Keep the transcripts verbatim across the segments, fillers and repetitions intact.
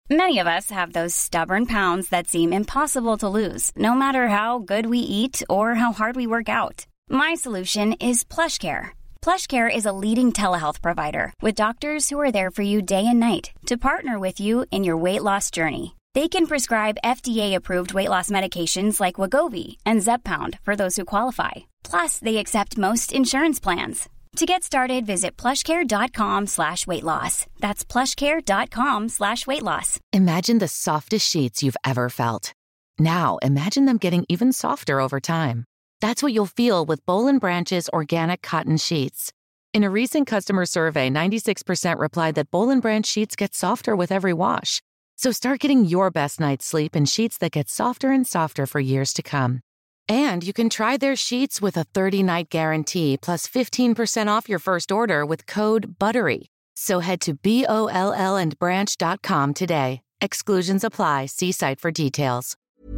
Many of us have those stubborn pounds that seem impossible to lose, no matter how good we eat or how hard we work out. My solution is PlushCare. PlushCare is a leading telehealth provider with doctors who are there for you day and night to partner with you in your weight loss journey. They can prescribe F D A-approved weight loss medications like Wegovy and Zepbound for those who qualify. Plus, they accept most insurance plans. To get started, visit plushcare.com slash weight loss. That's plushcare.com slash weight loss. Imagine the softest sheets you've ever felt. Now, imagine them getting even softer over time. That's what you'll feel with Boll and Branch's organic cotton sheets. In a recent customer survey, ninety-six percent replied that Boll and Branch sheets get softer with every wash. So start getting your best night's sleep in sheets that get softer and softer for years to come. And you can try their sheets with a thirty-night guarantee plus fifteen percent off your first order with code BUTTERY. So head to B O L L and branch dot com today. Exclusions apply. See site for details.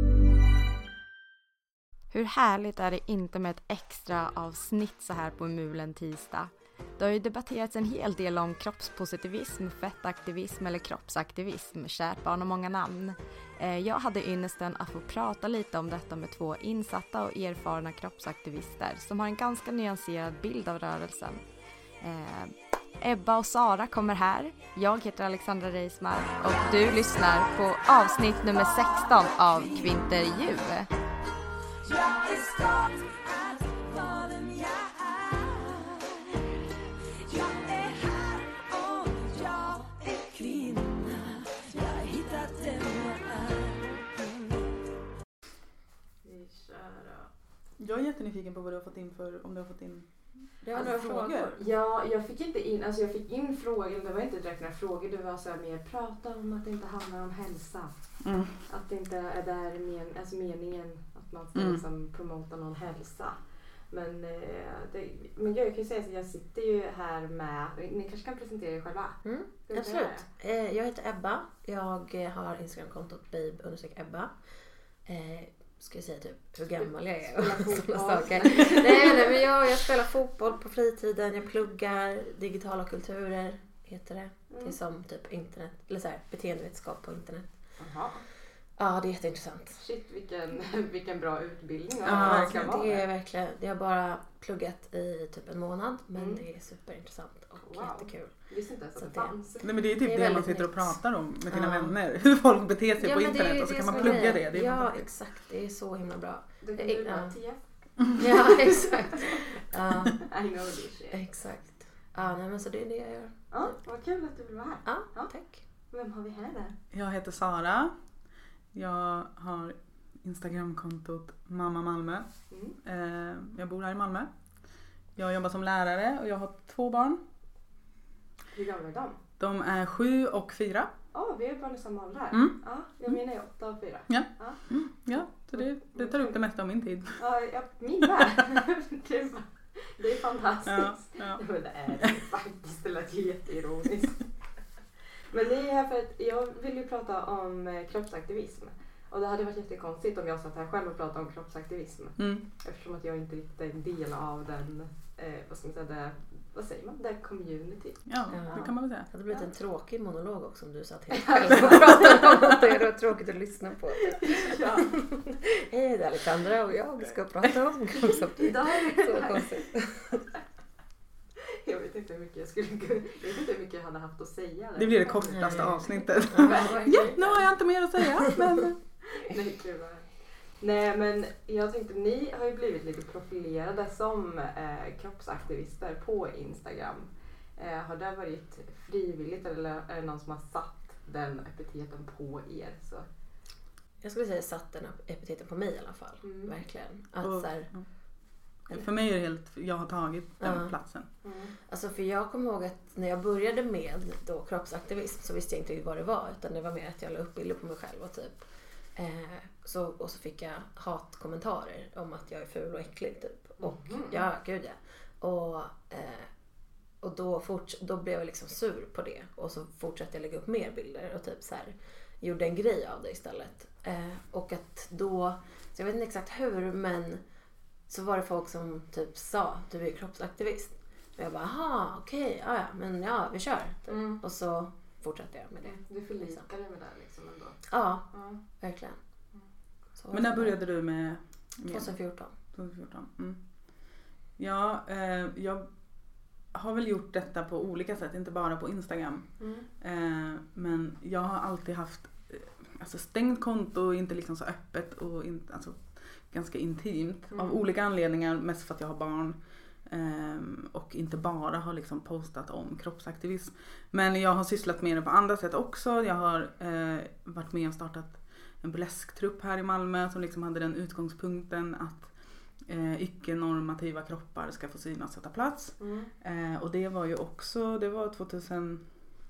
Hur härligt är det inte med ett extra avsnitt så här på Mulen tisdag? Det har ju debatterats en hel del om kroppspositivism, fettaktivism eller kroppsaktivism, kärt barn och många namn. Jag hade ynnesten att få prata lite om detta med två insatta och erfarna kroppsaktivister som har en ganska nyanserad bild av rörelsen. Ebba och Sara kommer här. Jag heter Alexandra Reismar och du lyssnar på avsnitt nummer sexton av Kvintervju. Jag är jättenyfiken på vad du har fått in för, om du har fått in det var några frågor. frågor. Ja, jag fick inte in, alltså jag fick in frågor, det var inte direkt några frågor, det var så här mer prata om att det inte handlar om hälsa. Mm. Att det inte är där men, alltså meningen att man ska mm. liksom promota någon hälsa. Men, eh, det, men jag kan ju säga att jag sitter ju här med, ni kanske kan presentera er själva. Mm, absolut. Eh, jag heter Ebba, jag har Instagramkontot babe understreck Ebba. Eh, ska jag säga typ hur gammal jag är och sådana saker. nej, nej, men jag, jag spelar fotboll på fritiden, jag pluggar digitala kulturer, heter det. Mm. Det är som typ internet, eller så här, beteendevetenskap på internet. Aha. Ja, det är jätteintressant. Shit, vilken, vilken bra utbildning. Ja, det är verkligen, jag har bara pluggat i typ en månad, men mm. det är superintressant och wow. jättekul. Visste inte ens att det fanns. Nej, men det är typ det, är det man sitter och pratar om med dina ja. vänner. Hur folk beter sig ja, på internet det och så kan man plugga det. det. det är ja, exakt. Det är så himla bra. Du kan ju bara T F. Ja, exakt. uh, I know this shit. Exakt. Ja, nej, men så det är det jag gör. Ja, vad kul att du vill vara här. Ja, ja. Tack. Vem har vi här där? Jag heter Sara. Jag har Instagramkontot Mamma Malmö. Mm. Jag bor här i Malmö. Jag jobbar som lärare och jag har två barn. Hur gamla är de? De är sju och fyra. Ja, oh, vi är barn i samma ålder. Mm. Ja, jag menar är åtta och fyra. Ja, ja. Mm. ja så det, det tar upp det mesta av min tid. Ja, ja min med. Det är fantastiskt. Ja, ja. Det är det faktiskt. Det lät jätteironiskt. Men det är här för att jag vill ju prata om kroppsaktivism. Och det hade varit jättekonstigt om jag satt här själv och pratade om kroppsaktivism. Mm. Eftersom att jag inte riktigt är en del av den, eh, vad ska man säga, det, vad säger man, det community. Ja, det kan man väl säga. Det hade blivit ja. en tråkig monolog också om du satt helt själv och pratade om det. Det var tråkigt att lyssna på. Ja. Hej, det är Alexandra och jag ska prata om kroppsaktivism. Idag är det så konstigt. Jag vet inte hur mycket jag skulle jag vet inte hur mycket jag hade haft att säga. Det blir det kortaste avsnittet. Ja, nu har jag inte mer att säga. Men... Nej, kul. Nej, men jag tänkte, ni har ju blivit lite profilerade som eh, kroppsaktivister på Instagram. Eh, har det varit frivilligt eller är det någon som har satt den epiteten på er? Så? Jag skulle säga satt den epiteten på mig i alla fall. Mm. Verkligen. Att, och, så här, eller? För mig är det helt, jag har tagit den uh-huh. platsen. Mm. Alltså för jag kommer ihåg att när jag började med då kroppsaktivism så visste jag inte riktigt vad det var. Utan det var mer att jag la upp bilder på mig själv och typ. Eh, så, och så fick jag hatkommentarer om att jag är ful och äcklig typ. Och mm. ja, gud ja. Och, eh, och då, forts- då blev jag liksom sur på det. Och så fortsatte jag lägga upp mer bilder och typ så här gjorde en grej av det istället. Eh, och att då, så jag vet inte exakt hur, men så var det folk som typ sa, du är kroppsaktivist. Och jag bara, aha, okej, okay, ja, men ja, vi kör. Typ. Mm. Och så fortsatte jag med det. Du förlikade dig med det liksom ändå? Ja, Ja. verkligen. Så Men när började du med? med? tjugohundrafjorton. tjugohundrafjorton. Mm. Ja, eh, jag har väl gjort detta på olika sätt, inte bara på Instagram. Mm. Eh, men jag har alltid haft eh, alltså stängt konto, inte liksom så öppet och in, alltså ganska intimt. Mm. Av olika anledningar, mest för att jag har barn. Eh, och inte bara har liksom postat om kroppsaktivism. Men jag har sysslat med det på andra sätt också. Jag har eh, varit med och startat en burlesktrupp här i Malmö som liksom hade den utgångspunkten att eh, icke-normativa kroppar ska få synas och ta plats. Mm. Eh, och det var ju också, det var tjugotolv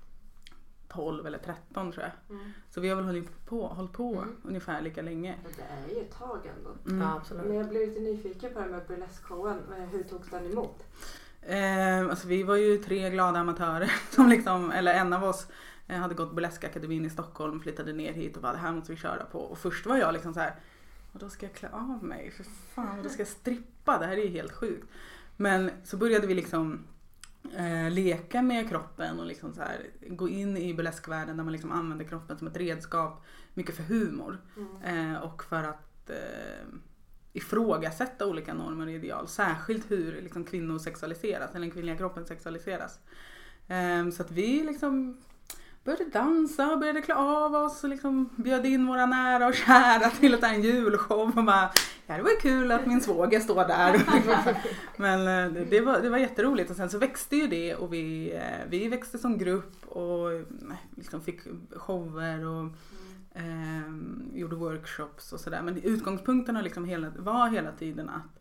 eller tretton tror jag. Mm. Så vi har väl hållit på, hållit på Mm. ungefär lika länge. Men det är ju ett tag ändå. Mm. Ja, absolut. Men jag blev lite nyfiken på det med burleskshowen. Hur togs den emot? Eh, alltså vi var ju tre glada amatörer som liksom, eller en av oss eh, hade gått burleskakademin i Stockholm, flyttade ner hit och bara det här måste vi köra på. Och först var jag liksom så här, och då ska jag klä av mig, för fan, och då ska jag strippa, det här är ju helt sjukt. Men så började vi liksom eh, leka med kroppen och liksom så här, gå in i burleskvärlden där man liksom använder kroppen som ett redskap, mycket för humor. Mm. Eh, och för att eh, ifrågasätta olika normer och ideal. Särskilt hur liksom, kvinnor sexualiseras, eller den kvinnliga kroppen sexualiseras. Eh, så att vi liksom började dansa, började klä av oss och liksom bjöd in våra nära och kära till att ta en julshow. Och bara, ja, det var kul att min svåger står där. Men eh, det, det, var, det var jätteroligt. Och sen så växte ju det och vi, eh, vi växte som grupp och liksom fick shower och Eh, gjorde workshops och sådär. Men utgångspunkten har liksom hela, var hela tiden att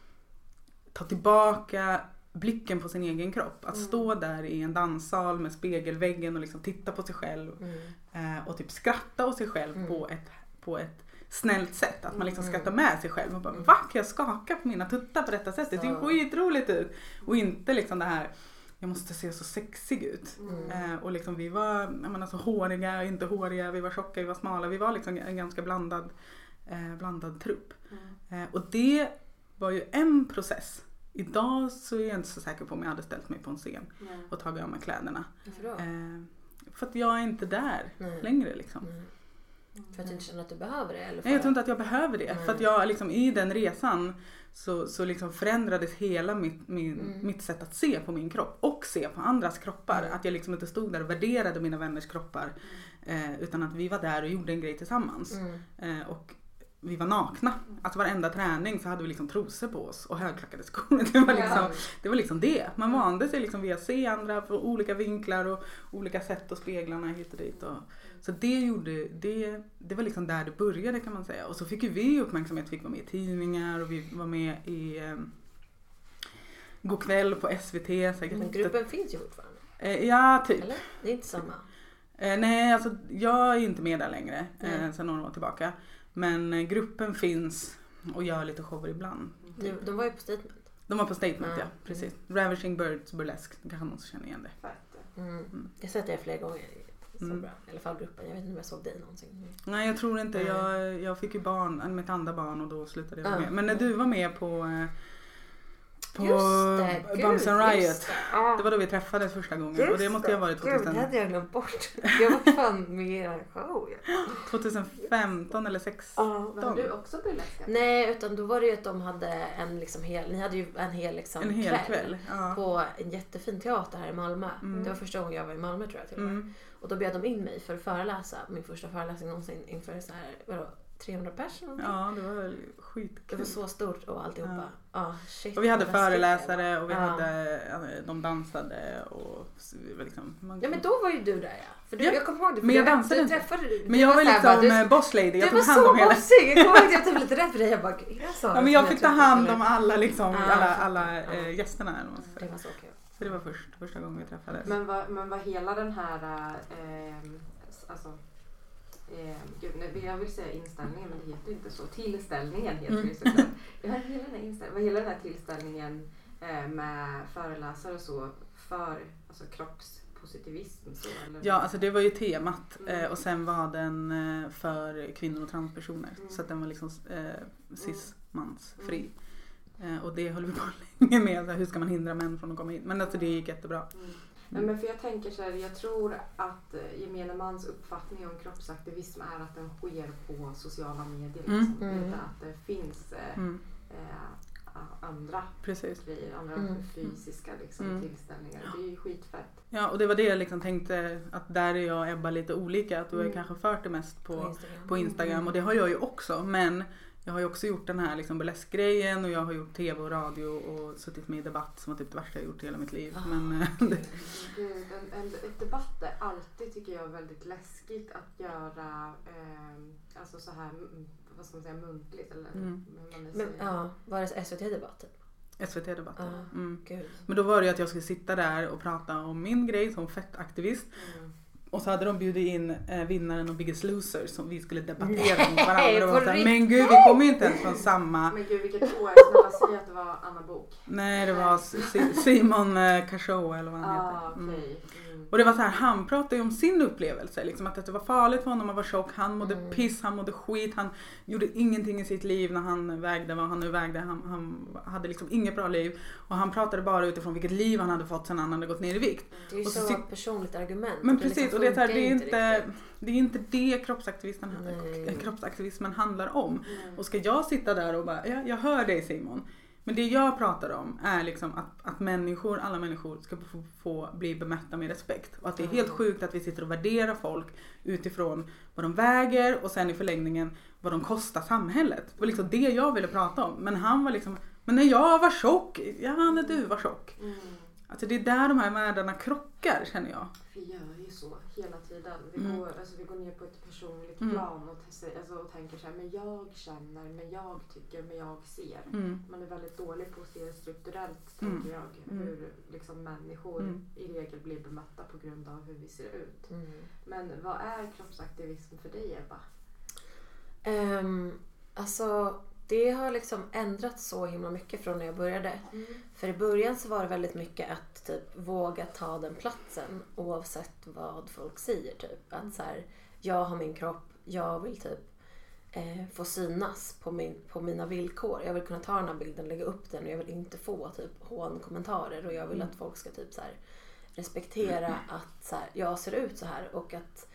ta tillbaka blicken på sin egen kropp. Att Mm. stå där i en danssal med spegelväggen och liksom titta på sig själv. Mm. Eh, och typ skratta åt sig själv Mm. på, ett, på ett snällt sätt. Att man liksom Mm. skrattar med sig själv. Och bara, Mm. va? Kan jag skaka på mina tuttar på detta sätt? Det ser ju Så. skitroligt ut. Och inte liksom det här, jag måste se så sexig ut. Mm. Eh, och liksom vi var, jag menar, så håriga, inte håriga, vi var tjocka, vi var smala. Vi var liksom en ganska blandad, eh, blandad trupp. Mm. Eh, och det var ju en process. Idag så är jag inte så säker på om jag hade ställt mig på en scen Mm. och tagit av mig kläderna. Varför då? Eh, för att jag är inte där Nej. längre liksom. Mm. För att du inte känner att du behöver det? Eller för Nej, jag tror inte att jag behöver det. Nej. För att jag liksom, i den resan så, så liksom förändrades hela mitt, min, Mm. mitt sätt att se på min kropp. Och se på andras kroppar. Mm. Att jag liksom inte stod där och värderade mina vänners kroppar. Eh, utan att vi var där och gjorde en grej tillsammans. Mm. Eh, och vi var nakna. Alltså varenda träning så hade vi liksom trosor på oss. Och högklackade skor. Det var liksom, Ja. det var liksom det. Man vande sig liksom vid att se andra på olika vinklar och olika sätt och speglarna hit och dit. Och, så det gjorde, det, det var liksom där det började kan man säga. Och så fick ju vi uppmärksamhet, fick vara med i tidningar och vi var med i eh, God kväll på S V T. Säkert Men gruppen finns ju fortfarande. Eh, ja, typ. Eller? Det är inte samma. Eh, nej, alltså jag är inte med där längre eh, Nej. sedan några år tillbaka. Men eh, gruppen finns och gör lite shower ibland. De, de var ju på Statement. De var på Statement, Ja. ja, precis. Ravishing Birds Burlesque, det kanske någon som känner igen det. Fett. Mm. Jag har sett det flera gånger. Så Mm. bra. I alla fall gruppen. Jag vet inte om jag såg dig någonsin. Nej, jag tror inte. Nej. Jag, jag fick ju barn, mitt andra barn och då slutade jag vara Ja. med. Men när du var med på, eh, på Just det, gud, Bums and Riot. just det. Ja. Det var då vi träffades första gången. Just och det måste ju ha varit Gud, det tjugohundra, hade jag glömt bort. Jag var fan med i er show. tjugohundrafemton eller sexton. Var du också burleska? Nej, utan då var det ju att de hade en liksom hel, ni hade ju en hel liksom En hel kväll. Ja. på en jättefin teater här i Malmö. Mm. Det var första gången jag var i Malmö tror jag till och med. Mm. Och då bjöd de in mig för att föreläsa. Min första föreläsning någonsin inför så här, vadå, trehundra personer. Ja, det var väl Det skitkul. var så stort och alltihopa. Ja, shit. Och vi hade vad läskigt det föreläsare och vi Ja. hade, ja, de dansade och så vi var liksom, man, var. Ja men då var ju du där ja. För du, Ja, jag kommer ihåg det. För men jag vet- dansade du inte. träffade du. Men du jag var så här bara, liksom du, du, boss lady, jag du tog var hand så om hela. bossig. Jag kommer ihåg att jag tog lite rätt för dig. Jag bara, jag sa Ja, men jag fick ta hand om alla. alla liksom, Ja, alla, jag alla fattar. eh, gästerna. eller vad man ska Det säga. var så kul. Så det var först, första gången vi träffades. Men vad, men vad hela den här, eh, alltså, eh, gud, nu- jag vill säga inställningen men det heter ju inte så. Tillställningen heter Mm. det såklart. Jag har hela den här inställningen, vad hela den här tillställningen eh, med föreläsare och så för alltså, kroppspositivism. Så, eller? Ja, alltså det var ju temat Mm. eh, och sen var den eh, för kvinnor och transpersoner. Mm. Så att den var liksom eh, cis-mansfri. Eh, och det höll vi på länge med. Så här, hur ska man hindra män från att komma in? Men alltså det gick jättebra. Mm. Mm. Men för jag tänker så här, jag tror att gemene mans uppfattning om kroppsaktivism är att den sker på sociala medier. Liksom. Mm. Inte att det finns eh, mm. eh, andra Precis. grejer, andra mm. fysiska liksom, mm. tillställningar. Det är ju skitfett. Ja, och det var det jag liksom tänkte, att där är jag och Ebba lite olika. Att du mm. har kanske fört det mest på, på Instagram. På Instagram mm. och det har jag ju också. Men jag har ju också gjort den här liksom burleskgrejen och jag har gjort tv och radio och suttit med i debatt som var typ det värsta jag gjort i hela mitt liv. Oh, men, det, en, en, ett debatt är alltid, tycker jag, väldigt läskigt att göra eh, alltså så här, vad ska man säga, muntligt eller mm. man men, ja, var det S V T-debatt typ? S V T-debatten. Ah, mm. Men då var det ju att jag skulle sitta där och prata om min grej som fettaktivist. Mm. Och så hade de bjudit in eh, vinnaren och Biggest Loser som vi skulle debattera mot varandra. Och var så här, men gud, vi kommer ju inte ens från samma... Men gud, vilket år. Snälla, säg att det var Anna Bok. Nej, det var Simon eh, Cachot eller vad han ah, heter. Mm. Okay. Mm. Och det var så här, han pratade ju om sin upplevelse. Liksom, att det var farligt för honom att vara tjock. Han mådde mm. piss, han mådde skit. Han gjorde ingenting i sitt liv när han vägde vad han nu vägde. Han, han hade liksom inget bra liv. Och han pratade bara utifrån vilket liv han hade fått sen han hade gått ner i vikt. Det är ju och så, så personligt argument. Men precis, liksom, och det är, så här, det, är inte, det är inte det kroppsaktivismen, kroppsaktivismen handlar om. Mm. Och ska jag sitta där och bara, ja, jag hör dig Simon. Men det jag pratar om är liksom att, att människor, alla människor ska få, få bli bemötta med respekt. Och att det är helt sjukt att vi sitter och värderar folk utifrån vad de väger och sen i förlängningen vad de kostar samhället. Det var liksom det jag ville prata om. Men han var liksom, men när jag var tjock, ja när du var tjock. Mm. Alltså det är där de här världarna krockar, känner jag. Vi gör ju så hela tiden. Vi, mm. går, alltså, vi går ner på ett personligt mm. plan och, alltså, och tänker så här, men jag känner, men jag tycker, men jag ser. Mm. Man är väldigt dålig på att se strukturellt, mm. tänker jag, mm. hur liksom, människor mm. i regel blir bemötta på grund av hur vi ser ut. Mm. Men vad är kroppsaktivism för dig, Ebba? Um, alltså... Det har liksom ändrats så himla mycket från när jag började. Mm. För i början så var det väldigt mycket att typ våga ta den platsen oavsett vad folk säger typ. Att så här, jag har min kropp, jag vill typ eh, få synas på, min, på mina villkor. Jag vill kunna ta den här bilden, lägga upp den och jag vill inte få typ hån-kommentarer och jag vill att folk ska typ så här respektera att så här, jag ser ut så här och att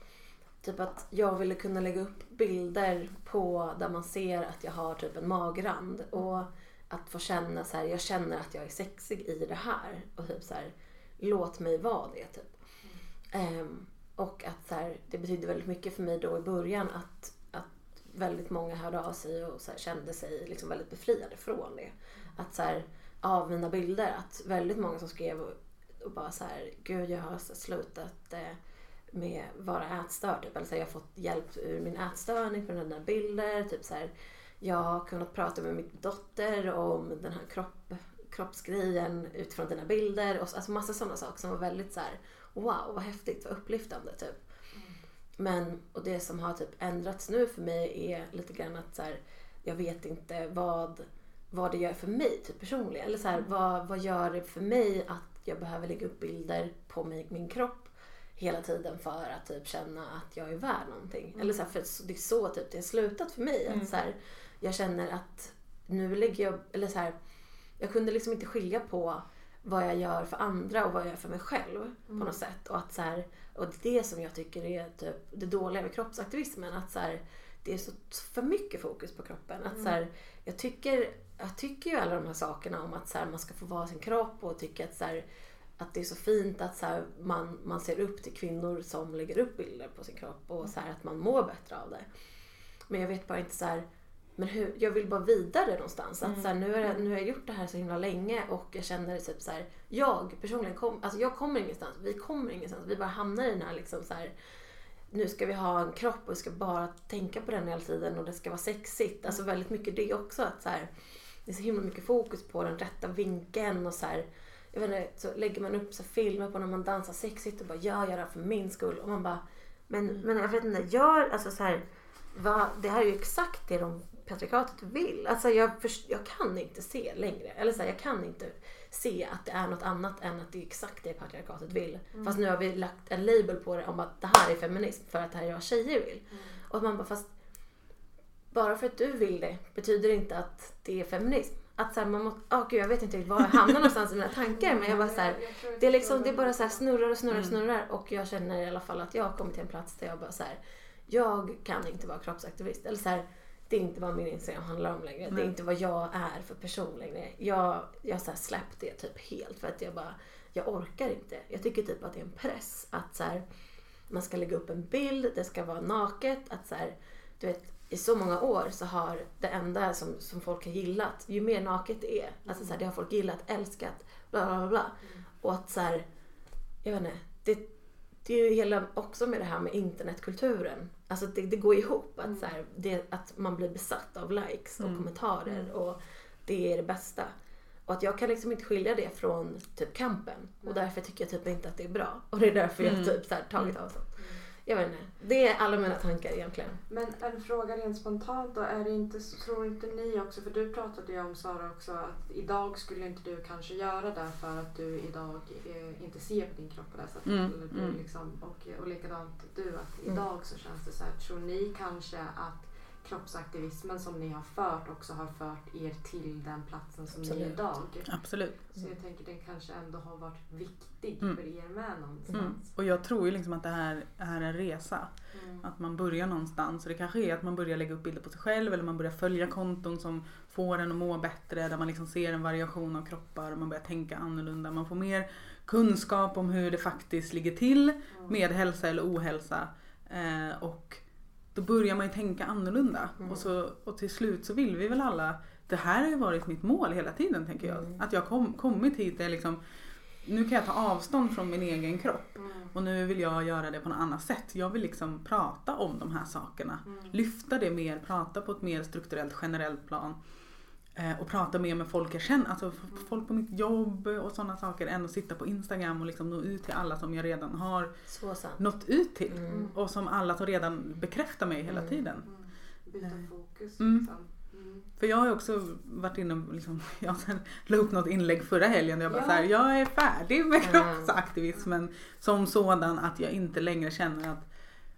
typ att jag ville kunna lägga upp bilder på där man ser att jag har typ en magrand och att få känna så här, jag känner att jag är sexig i det här och typ så här, låt mig vara det typ. Mm. Um, och att så här, det betyder väldigt mycket för mig då i början att, att väldigt många hörde av sig och så här, kände sig liksom väldigt befriade från det. Att så här, av mina bilder, att väldigt många som skrev och, och bara så här, gud jag har slutat eh, med vara ätstörd typ. Eller så här, jag har fått hjälp ur min ätstörning från den där bilder typ så här, jag har kunnat prata med min dotter om den här kropp, kroppsgrejen utifrån dina bilder och så, alltså massa sådana saker som var väldigt så här, wow vad häftigt, vad upplyftande typ. Mm. Men och det som har typ ändrats nu för mig är lite grann att så här, jag vet inte vad vad det gör för mig typ personligen eller så här, vad vad gör det för mig att jag behöver lägga upp bilder på min, min kropp hela tiden för att typ känna att jag är värd någonting. Mm. Eller så här, för det är så typ det har slutat för mig. Mm. Att så här, jag känner att nu lägger jag, eller så här, jag kunde liksom inte skilja på vad jag gör för andra och vad jag gör för mig själv mm. på något sätt. Och att så här, och det är det som jag tycker är typ det dåliga med kroppsaktivismen. Att så här, det är så för mycket fokus på kroppen. Att så här, jag tycker, jag tycker ju alla de här sakerna om att så här, man ska få vara sin kropp och tycka att så här, att det är så fint att så här, man, man ser upp till kvinnor som lägger upp bilder på sin kropp och så här, att man mår bättre av det. Men jag vet bara inte så här, men hur, jag vill bara vidare någonstans. Att så här, nu, är, nu har jag gjort det här så himla länge och jag känner typ så här, jag personligen kom, alltså jag kommer ingenstans, vi kommer ingenstans, vi bara hamnar i den här liksom så här, nu ska vi ha en kropp och vi ska bara tänka på den hela tiden och det ska vara sexigt. Alltså väldigt mycket det också, att så här, det är så himla mycket fokus på den rätta vinkeln och så här, jag vet inte, så lägger man upp så filmer på när man dansar sexigt och bara jag gör det för min skull och man bara men, mm. men jag vet inte, gör alltså så här, vad, det här är ju exakt det de patriarkatet vill. Alltså jag, först, jag kan inte se längre eller så här, jag kan inte se att det är något annat än att det är exakt det patriarkatet vill. Mm. Fast nu har vi lagt en label på det om att det här är feminism för att det här är vad tjejer vill. Mm. Och man bara fast bara för att du vill det betyder inte att det är feminism. Att så här, man måste, åh gud jag vet inte var jag hamnar någonstans i mina tankar, men jag bara så här, det är liksom, det är bara så här snurrar och snurrar och snurrar och jag känner i alla fall att jag har kommit till en plats där jag bara så här, jag kan inte vara kroppsaktivist, eller så här, det är inte vad min Instagram handlar om längre, det är inte vad jag är för person längre. Jag, jag så här släppt det typ helt för att jag bara, jag orkar inte. Jag tycker typ att det är en press att så här, man ska lägga upp en bild, det ska vara naket, att så här, du vet, i så många år så har det enda som, som folk har gillat, ju mer naket det är, alltså så här, det har folk gillat, älskat, bla bla bla. Mm. Och att så här, jag vet inte, det, det är ju hela också med det här med internetkulturen. Alltså det, det går ihop, att, mm. så här, det, att man blir besatt av likes och mm. kommentarer mm. och det är det bästa. Och att jag kan liksom inte skilja det från typ kampen. Och därför tycker jag typ inte att det är bra. Och det är därför jag typ så här tagit avstånd. Jag vet inte. Det är alla mina tankar egentligen. Men en fråga rent spontant då. Är det inte, tror inte ni också, för du pratade ju om Sara också, att idag skulle inte du kanske göra det för att du idag eh, inte ser på din kropp på det sättet. Mm. Eller du mm. liksom, och, och likadant du, att idag mm. så känns det så här. Tror ni kanske att kroppsaktivismen som ni har fört också har fört er till den platsen som Absolut. Ni är idag? Absolut. Så jag tänker den kanske ändå har varit viktig mm. för er med någonstans. Mm. Och jag tror ju liksom att det här är en resa. Mm. Att man börjar någonstans. Och det kanske är att man börjar lägga upp bilder på sig själv. Eller man börjar följa konton som får en att må bättre. Där man liksom ser en variation av kroppar. Och man börjar tänka annorlunda. Man får mer kunskap om hur det faktiskt ligger till. Mm. Med hälsa eller ohälsa. Eh, och då börjar man ju tänka annorlunda. Mm. Och, så, och till slut så vill vi väl alla. Det här har ju varit mitt mål hela tiden, tänker jag. Mm. Att jag kom, kommit hit är liksom. Nu kan jag ta avstånd från min egen kropp. Mm. Och nu vill jag göra det på något annat sätt. Jag vill liksom prata om de här sakerna. Mm. Lyfta det mer. Prata på ett mer strukturellt, generellt plan. Eh, och prata mer med folk jag känner. Alltså mm. folk på mitt jobb och sådana saker. Än att sitta på Instagram och liksom nå ut till alla som jag redan har nått ut till. Mm. Och som alla som redan bekräftar mig hela tiden. Mm. Byta fokus. Mm. Liksom. Mm. För jag har också varit inne och liksom, jag la upp något inlägg förra helgen. Jag bara ja. så här, jag är färdig med kroppsaktivismen mm. som sådan att jag inte längre känner att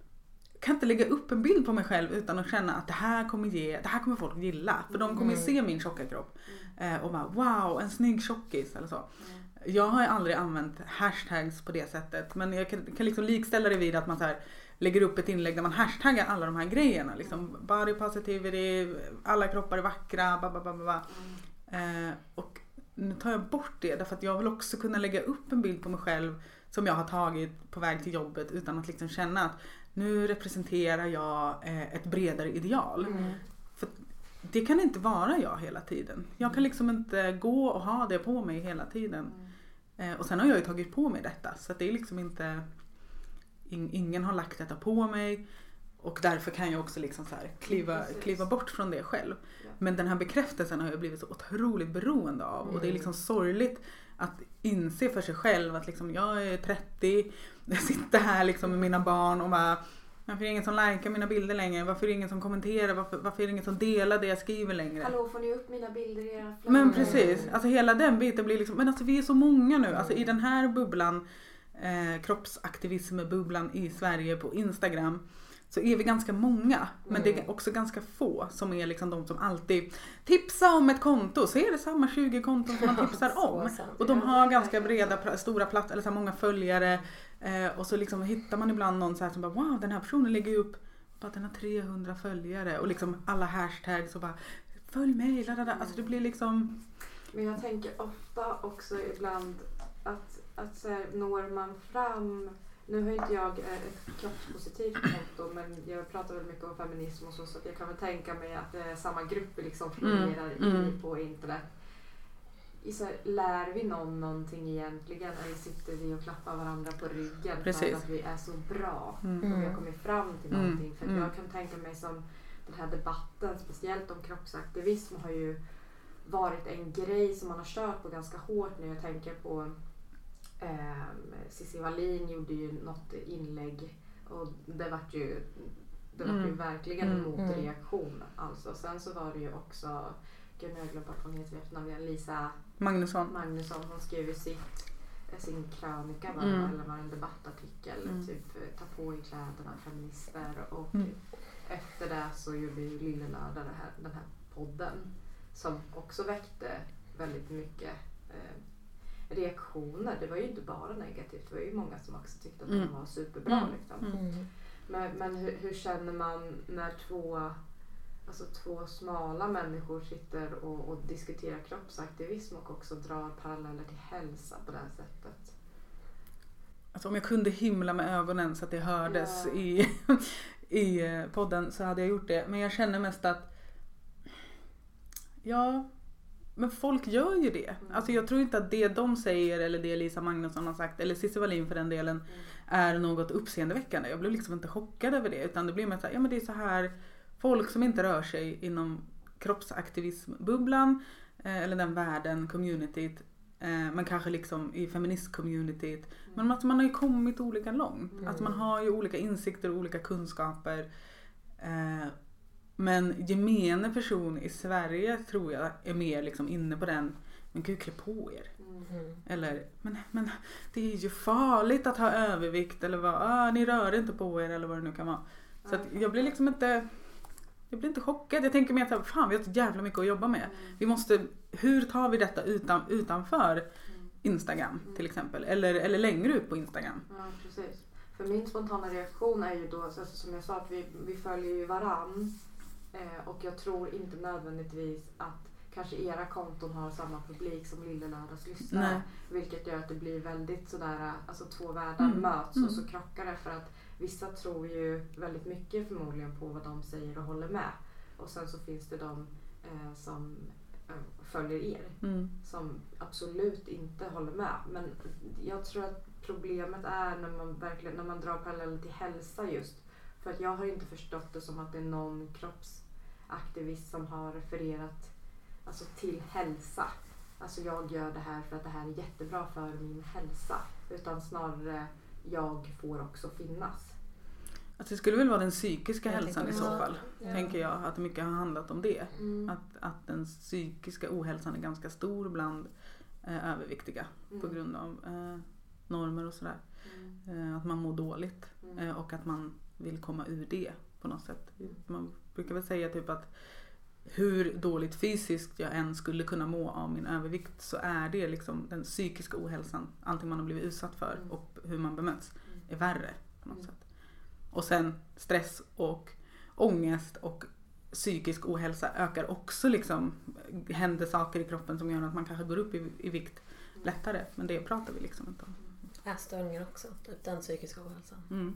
jag kan inte lägga upp en bild på mig själv utan att känna att det här kommer ge, det här kommer folk gilla. För de kommer mm. se min tjocka kropp mm. och bara wow, en snygg tjockis eller så. Mm. Jag har aldrig använt hashtags på det sättet, men jag kan, kan liksom likställa det vid att man så här lägger upp ett inlägg där man hashtaggar alla de här grejerna. Liksom body positivity, alla kroppar är vackra, bababababa. Mm. Eh, och nu tar jag bort det därför att jag vill också kunna lägga upp en bild på mig själv som jag har tagit på väg till jobbet utan att liksom känna att nu representerar jag eh, ett bredare ideal. Mm. För det kan inte vara jag hela tiden. Jag kan liksom inte gå och ha det på mig hela tiden. Mm. Eh, och sen har jag ju tagit på mig detta så att det är liksom inte... Ingen har lagt detta på mig och därför kan jag också liksom så här kliva, kliva bort från det själv. Ja. Men den här bekräftelsen har jag blivit så otroligt beroende av mm. och det är liksom sorgligt att inse för sig själv att liksom jag är trettio, jag sitter här liksom med mina barn och bara varför är det ingen som likar mina bilder längre? Varför är det ingen som kommenterar? Varför, varför är det ingen som delar det jag skriver längre? Hallå, får ni upp mina bilder i era flöden? Men precis, alltså hela den biten blir liksom, men alltså vi är så många nu, alltså i den här bubblan Eh, kroppsaktivism-bubblan i Sverige på Instagram så är vi ganska många men mm. det är också ganska få som är liksom de som alltid tipsar om ett konto, så är det samma tjugo konton som man tipsar om och de har ganska breda, stora platt eller så många följare eh, och så liksom hittar man ibland någon så här som bara wow, den här personen lägger upp att den har trehundra följare och liksom alla hashtags och bara följ mig, ladada. Alltså det blir liksom. Men jag tänker ofta också ibland att att så här, når man fram, nu har inte jag ett kroppspositivt konto men jag pratar väldigt mycket om feminism och så, så att jag kan väl tänka mig att det är samma grupper liksom fungerar mm. i mm. på internet. I så här, lär vi någon någonting egentligen eller sitter vi och klappar varandra på ryggen Precis. För att vi är så bra mm. och vi har kommit fram till mm. någonting. För mm. jag kan tänka mig som den här debatten, speciellt om kroppsaktivism har ju varit en grej som man har kört på ganska hårt när jag tänker på Eh, Cissi Wallin gjorde ju något inlägg och det var ju det var mm. ju verkligen en motreaktion alltså. Sen så var det ju också gud, jag glömde bort vad hon heter i efternamn, Lisa Magnusson. Magnusson hon skrev ju sitt, sin krönika var, mm. eller var en debattartikel mm. typ ta på i kläderna feminister och mm. efter det så gjorde ju Lille Nörda det här, den här podden som också väckte väldigt mycket eh, reaktioner. Det var ju inte bara negativt, det var ju många som också tyckte att mm. den var superbra. Mm. Liksom. Mm. Men, men hur, hur känner man när två, alltså två smala människor sitter och, och diskuterar kroppsaktivism och också drar paralleller till hälsa på det här sättet? Alltså om jag kunde himla med ögonen så att det hördes ja. i, i podden så hade jag gjort det. Men jag känner mest att ja, men folk gör ju det. Mm. Alltså jag tror inte att det de säger eller det Lisa Magnusson har sagt eller Cissi Wallin för den delen mm. är något uppseendeväckande. Jag blev liksom inte chockad över det, utan det blir mer så här, ja men det är så här folk som inte rör sig inom kroppsaktivismbubblan eh, eller den världen, communityt, eh, men kanske liksom i feminist-communityt. Mm. Men alltså man har ju kommit olika långt. Mm. Alltså man har ju olika insikter och olika kunskaper. Eh, Men gemene person i Sverige tror jag är mer liksom inne på den, men gud, klä på er. Mm. Eller, men, men det är ju farligt att ha övervikt eller vad, ah, ni rör inte på er eller vad det nu kan vara. Så att jag blir liksom inte, jag blir inte chockad. Jag tänker mer att fan, vi har så jävla mycket att jobba med. Mm. Vi måste, hur tar vi detta utan, utanför mm. Instagram till exempel? Eller, eller längre ut på Instagram. Ja, precis. För min spontana reaktion är ju då, alltså, som jag sa, att vi, vi följer ju varann. Eh, och jag tror inte nödvändigtvis att kanske era konton har samma publik som Lille Lördags lyssnare. Vilket gör att det blir väldigt sådär, alltså två världar mm. möts och så krockar det, för att vissa tror ju väldigt mycket förmodligen på vad de säger och håller med. Och sen så finns det de eh, som eh, följer er mm. som absolut inte håller med. Men jag tror att problemet är när man verkligen, när man drar paralleller till hälsa just. För att jag har inte förstått det som att det är någon kroppsaktivist som har refererat alltså till hälsa. Alltså jag gör det här för att det här är jättebra för min hälsa. Utan snarare jag får också finnas. Alltså det skulle väl vara den psykiska jag hälsan i så fall. Ja. Tänker jag att mycket har handlat om det. Mm. Att, att den psykiska ohälsan är ganska stor bland eh, överviktiga. Mm. På grund av eh, normer och sådär. Mm. Eh, att man mår dåligt. Mm. Eh, och att man vill komma ur det på något sätt. Man brukar väl säga typ att hur dåligt fysiskt jag än skulle kunna må av min övervikt, så är det liksom den psykiska ohälsan, allting man har blivit utsatt för mm. och hur man bemöts är värre på något mm. sätt. Och sen stress och ångest och psykisk ohälsa ökar också liksom, händer saker i kroppen som gör att man kanske går upp i, i vikt lättare, men det pratar vi liksom inte om. Ätstörningar också, typ den psykiska ohälsan. Mm.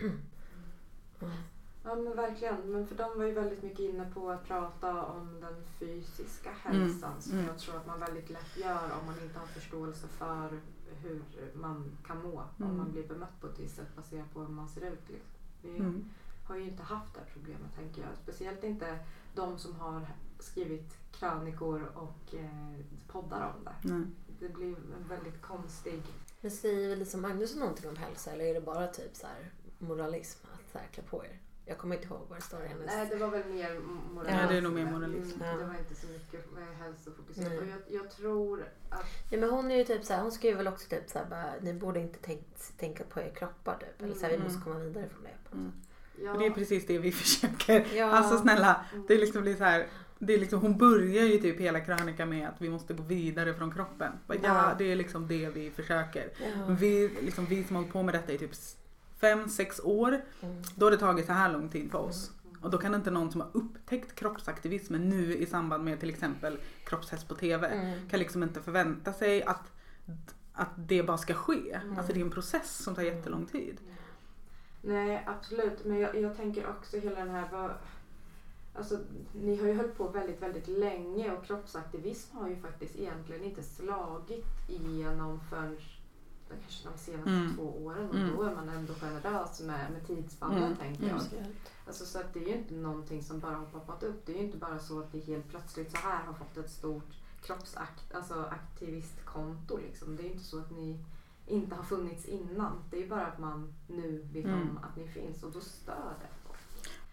Mm. Ja men verkligen, men för de var ju väldigt mycket inne på att prata om den fysiska hälsan mm. som mm. jag tror att man väldigt lätt gör om man inte har förståelse för hur man kan må mm. om man blir bemött på ett visst sätt baserat på hur man ser ut. Liksom. Vi mm. har ju inte haft det här problemet, tänker jag. Speciellt inte de som har skrivit krönikor och eh, poddar om det. Mm. Det blir en väldigt konstig... Men säger Lisa Magnusson någonting om hälsa, eller är det bara typ så här moralism att så här, klä på er? Jag kommer inte ihåg vad det står i hennes... Nej, det var väl mer moralism. Ja, det är nog mer moralism. Mm, det var inte så mycket hälsofokuserat. Mm. Och jag, jag tror att... Ja, men hon är ju typ så här, hon skriver väl också typ så här, bara, ni borde inte tänkt, tänka på er kroppar typ. Eller så här, vi måste komma vidare från det. Mm. Ja. Och det är precis det vi försöker. Ja. Alltså snälla, det liksom blir så här... Det är liksom, hon börjar ju typ hela krönika med att vi måste gå vidare från kroppen. Ja, ja det är liksom det vi försöker. Ja. Vi, liksom, vi som har hållit på med detta i typ fem, sex år. Mm. Då har det tagit så här lång tid för oss. Mm. Och då kan inte någon som har upptäckt kroppsaktivismen nu i samband med till exempel kroppshets på tv mm. kan liksom inte förvänta sig att, att det bara ska ske. Mm. Alltså det är en process som tar jättelång tid. Mm. Nej, absolut. Men jag, jag tänker också hela den här... Vad, alltså, ni har ju hållit på väldigt, väldigt länge och kroppsaktivism har ju faktiskt egentligen inte slagit igenom förrän kanske de senaste mm. två åren och mm. då är man ändå generös med, med tidsspannen mm. tänker jag. Mm. Alltså, så att det är ju inte någonting som bara har poppat upp. Det är ju inte bara så att vi helt plötsligt så här har fått ett stort kroppsakt, alltså aktivistkonto liksom. Det är ju inte så att ni inte har funnits innan. Det är ju bara att man nu vet om mm. att ni finns och då stör det.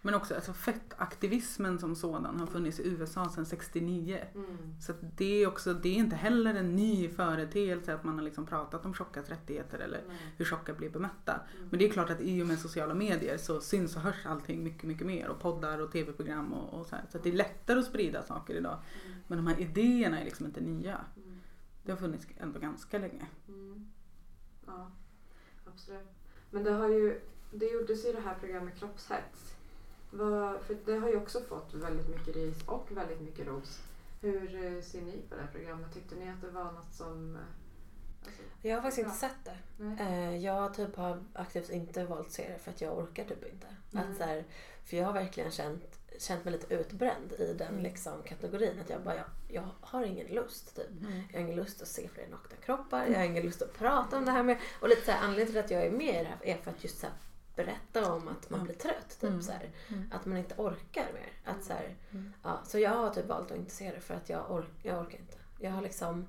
Men också alltså, fettaktivismen som sådan har funnits i U S A sedan sextionio. Mm. Så det är också, det är inte heller en ny företeelse att man har liksom pratat om tjockas rättigheter eller Nej. hur tjocka blir bemötta. Mm. Men det är klart att i och med sociala medier så syns och hörs allting mycket, mycket mer. Och poddar och tv-program och, och så här. Så att det är lättare att sprida saker idag. Mm. Men de här idéerna är liksom inte nya. Mm. Det har funnits ändå ganska länge. Mm. Ja, absolut. Men det har ju, det gjordes ju det här programmet Kroppshets. Vad, för det har ju också fått väldigt mycket ris och väldigt mycket ros. Hur eh, ser ni på det här programmet? Tyckte ni att det var något som... eh, Alltså, Jag har faktiskt bra? inte sett det. Nej. Eh, Jag typ har aktivt inte valt att se det för att jag orkar typ inte. Mm. Att så här, för jag har verkligen känt, känt mig lite utbränd i den Mm. liksom, kategorin. Att jag bara, jag, jag har ingen lust typ. Mm. Jag har ingen lust att se fler nakna kroppar. Jag har ingen lust att prata om det här med. Och lite så här, anledningen till att jag är med i det här är för att just så här, berätta om att man blir trött. Typ, Mm. så här, Mm. att man inte orkar mer. Att, så här, Mm. ja, så jag har typ valt att inte se det för att jag, ork, jag orkar inte. Jag har liksom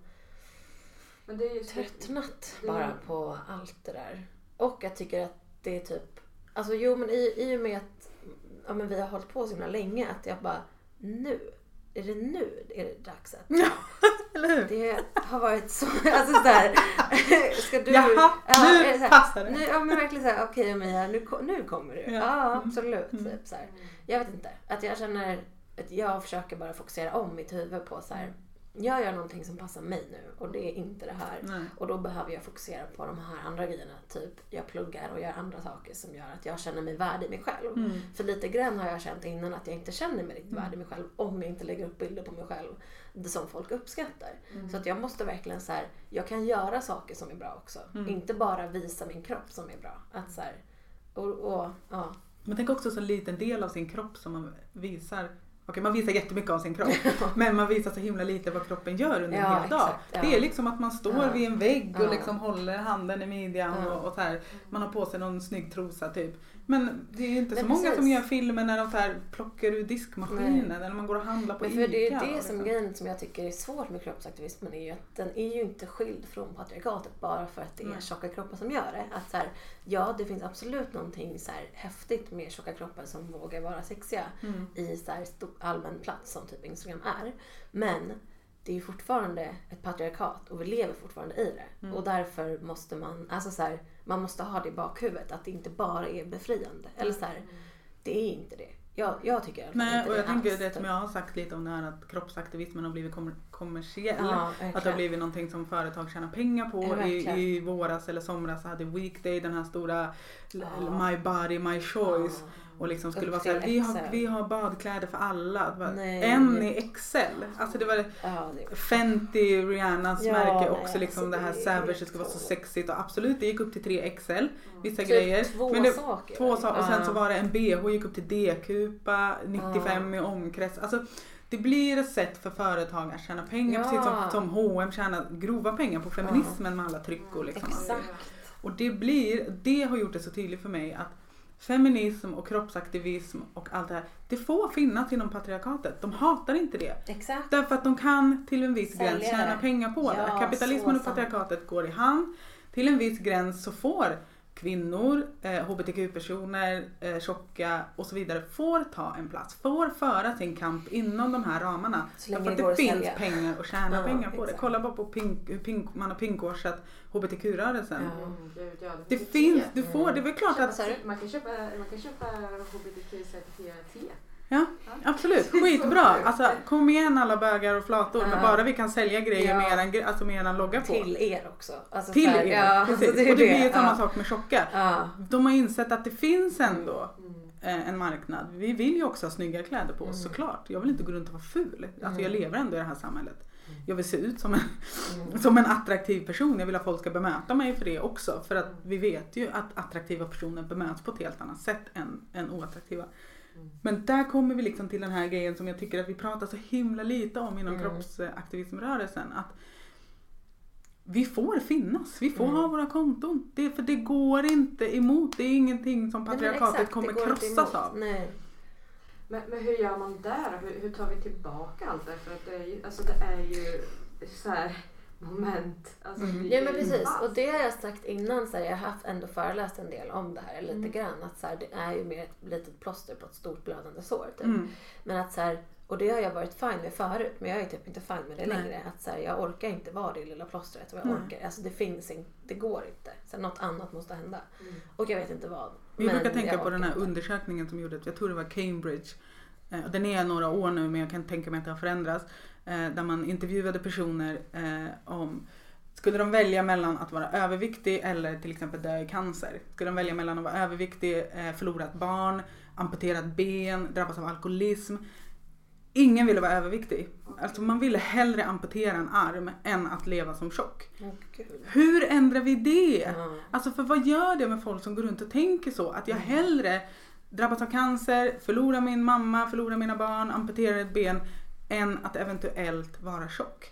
Men det är ju tröttnat det- bara på allt det där. Och jag tycker att det är typ... Alltså jo, men i, i och med att ja, men vi har hållit på så himla länge att jag bara, nu, är det nu är det dags att... Eller hur? Det har varit så... Alltså sådär... Ska du... Jaha, nu är det så här, passar det. Nu, ja, men verkligen såhär, okej okay, Mia, nu, ko- nu kommer du. Ja. Ja, Mm. absolut. Mm. Typ, så här. Jag vet inte. Att jag känner att jag försöker bara fokusera om mitt huvud på så här. Jag gör någonting som passar mig nu och det är inte det här. Nej. Och då behöver jag fokusera på de här andra grejerna. Typ jag pluggar och gör andra saker som gör att jag känner mig värd i mig själv. Mm. För lite grann har jag känt innan att jag inte känner mig riktigt värd i mig själv om jag inte lägger upp bilder på mig själv som folk uppskattar. Mm. Så att jag måste verkligen så här, jag kan göra saker som är bra också. Mm. Inte bara visa min kropp som är bra. Att så här, och, och, ja. Men tänk också så en liten del av sin kropp som man visar. Okej, man visar jättemycket av sin kropp. Men man visar så himla lite vad kroppen gör under en Ja, hel dag. exakt, ja. Det är liksom att man står Ja. vid en vägg och Ja. liksom håller handen i midjan Ja. och, och så här. Man har på sig någon snygg trosa typ. Men det är ju inte Nej, så många precis. som gör filmer när de så här plockar ur diskmaskinen Nej. eller man går och handlar på Men Ica. för det är det och som liksom. grejen som jag tycker är svårt med kroppsaktivismen är ju att den är ju inte skild från patriarkatet bara för att det är Nej. tjocka kroppar som gör det. Att så här, ja, det finns absolut någonting så här häftigt med tjocka kroppar som vågar vara sexiga Mm. i så här stor allmän plats som typ Instagram är. Men det är ju fortfarande ett patriarkat och vi lever fortfarande i det. Mm. Och därför måste man, alltså så här, man måste ha det i bakhuvudet att det inte bara är befriande. Eller så här, det är inte det. Jag, jag tycker i alla fall Nej, inte och jag det tänker alls, det typ. som jag har sagt lite om det här att kroppsaktivismen har blivit kommer- kommersiell. Ja, att det har verkligen. blivit någonting som företag tjänar pengar på. Ja, I, verkligen. I våras eller somras så hade Weekday den här stora Ja. My Body My Choice. Ja. Och liksom skulle Upp vara så här, till vi har, X L. vi har badkläder för alla. Det var Nej. en i X L. Alltså det var Ja, det är Fenty, Rihannas Ja, märke nej, också liksom alltså det här det är Savage, helt det ska vara så så. sexigt och absolut det gick upp till tre X L vissa typ grejer. två Men det, saker. två saker och sen Ja. så var det en B H gick upp till D-kupa, nittiofem i omkrets. Alltså det blir ett sätt för företag att tjäna pengar Ja. precis som, som H och M tjänar grova pengar på feminismen med alla tryck och liksom. Exakt. Och det blir, det har gjort det så tydligt för mig att feminism och kroppsaktivism och allt det här, det får finnas inom patriarkatet. De hatar inte det. Exakt. Därför att de kan till en viss Sälja gräns tjäna det. pengar på Ja, det. Kapitalismen så och patriarkatet går i hand. Till en viss gräns så får kvinnor, eh, H B T Q-personer, eh, tjocka och så vidare får ta en plats. Får föra sin kamp inom de här ramarna. Så länge Därför det att går det att finns sälja. pengar att tjäna Ja, pengar på det. exakt. Kolla bara på pink, hur pink, man har pinkwarshat H B T Q-rörelsen. Ja. Mm, gud, ja, Det finns finns, te. du får, det är väl klart Vad att sa du? Man kan köpa, man kan köpa H B T Q-certifierat te. ja, absolut, skitbra. Alltså kom igen alla bögar och flator. Men Ja. bara vi kan sälja grejer Ja. med eran, alltså med eran logga på. Till er också. Alltså, Till så här, er, ja, precis. alltså, det är och det blir ju det. samma Ja. sak med tjocka. Ja. De har insett att det finns ändå Mm. eh, en marknad. Vi vill ju också ha snygga kläder på oss Mm. såklart. Jag vill inte gå runt och vara ful. Alltså jag Mm. lever ändå i det här samhället. Jag vill se ut som en, Mm. som en attraktiv person. Jag vill att folk ska bemöta mig för det också. För att vi vet ju att attraktiva personer bemöts på ett helt annat sätt än, än oattraktiva. Mm. Men där kommer vi liksom till den här grejen som jag tycker att vi pratar så himla lite om inom Mm. kroppsaktivismrörelsen. Att vi får finnas, vi får Mm. ha våra konton. Det, för det går inte emot, det är ingenting som Nej, men patriarkatet exakt, kommer det går inte krossas emot. av. Nej. Men, men hur gör man där? Hur, hur tar vi tillbaka allt det? För att det är ju, alltså det är ju så här, moment. Alltså, mm. Ja men precis, fast. Och det har jag sagt innan, så här, jag har haft ändå föreläst en del om det här lite mm. grann, att så här, det är ju mer ett litet plåster på ett stort blödande sår typ. Mm. Men att så här, och det har jag varit fine med förut, men jag är typ inte fine med det Nej. längre, att så här, jag orkar inte vara det lilla plåstret och jag orkar, alltså det finns inte, det går inte, så något annat måste hända mm. och jag vet inte vad. Vi brukar tänka på den här inte. undersökningen som gjordes, jag tror det var Cambridge, den är några år nu men jag kan tänka mig att det har förändrats, där man intervjuade personer om skulle de välja mellan att vara överviktig eller till exempel dö i cancer. Skulle de välja mellan att vara överviktig, förlora ett barn, amputera ett ben, drabbas av alkoholism. Ingen ville vara överviktig. Alltså man ville hellre amputera en arm än att leva som tjock. Oh, Hur ändrar vi det? Mm. Alltså för vad gör det med folk som går runt och tänker så? Att jag hellre drabbas av cancer, förlorar min mamma, förlorar mina barn, amputerar ett ben än att eventuellt vara tjock.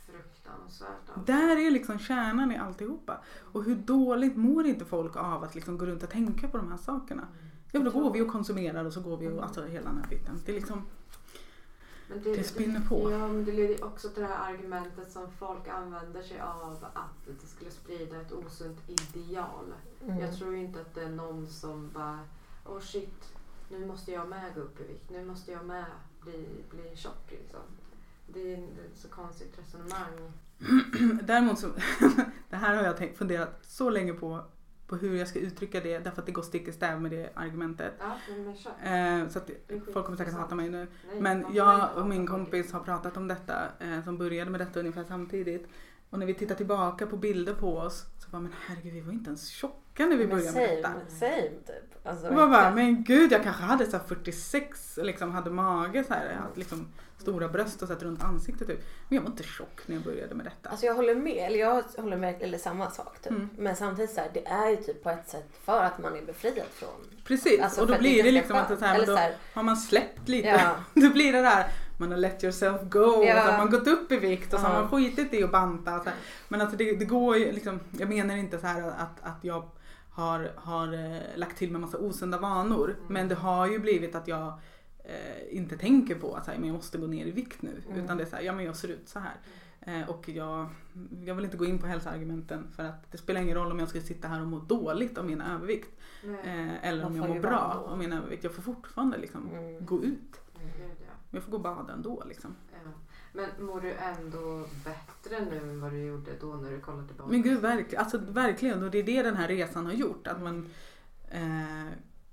Där är liksom kärnan i alltihopa. Och hur dåligt mår inte folk av att liksom gå runt och tänka på de här sakerna? Ja, då går vi och konsumerar och så går vi och alltså hela den här biten. Det är liksom men det, det spinner på. Ja, men det leder också till det här argumentet som folk använder sig av, att det skulle sprida ett osunt ideal. Mm. Jag tror inte att det är någon som bara, åh oh shit, nu måste jag med gå upp i vikt, nu måste jag med bli, bli tjock liksom. Det är ett så konstigt resonemang. Däremot så, det här har jag tänkt, funderat så länge på på hur jag ska uttrycka det, därför att det går stick i stäv med det argumentet. Ja, eh, så att folk kommer säkert hata mig nu. Nej, men jag och min kompis har pratat om detta, eh, som började med detta ungefär samtidigt. Och när vi tittar tillbaka på bilder på oss så bara, men herregud, vi var inte ens tjocka när vi men började same, med detta. Same, typ. Alltså, och bara, men gud, jag kanske hade så här fyrtiosex, liksom hade mage så här, jag hade liksom stora bröst och satt runt ansiktet typ. Men jag var inte tjock när jag började med detta. Alltså jag håller med, eller jag håller med, eller samma sak typ. Mm. Men samtidigt så här, det är ju typ på ett sätt för att man är befriad från. Precis, alltså, och då blir det, det liksom att så här, då så här, har man släppt lite. Ja. Då blir det där, man har let yourself go, ja. Och så har man gått upp i vikt och så har man skitit i att banta. Så här. Men alltså det, det går ju liksom, jag menar inte så här att, att jag har, har eh, lagt till med massa osunda vanor. Mm. Men det har ju blivit att jag eh, inte tänker på att så här, men jag måste gå ner i vikt nu. Mm. Utan det är så här, ja men jag ser ut så här. Eh, och jag, jag vill inte gå in på hälsoargumenten för att det spelar ingen roll om jag ska sitta här och må dåligt av min övervikt. Eh, eller om jag mår bra av min övervikt. Jag får fortfarande liksom mm. gå ut. Mm. Jag får gå och bada ändå liksom. Ja. Men mår du ändå bättre nu än vad du gjorde då när du kollade tillbaka? Men gud, verk, alltså, verkligen. Och det är det den här resan har gjort. Att man, eh,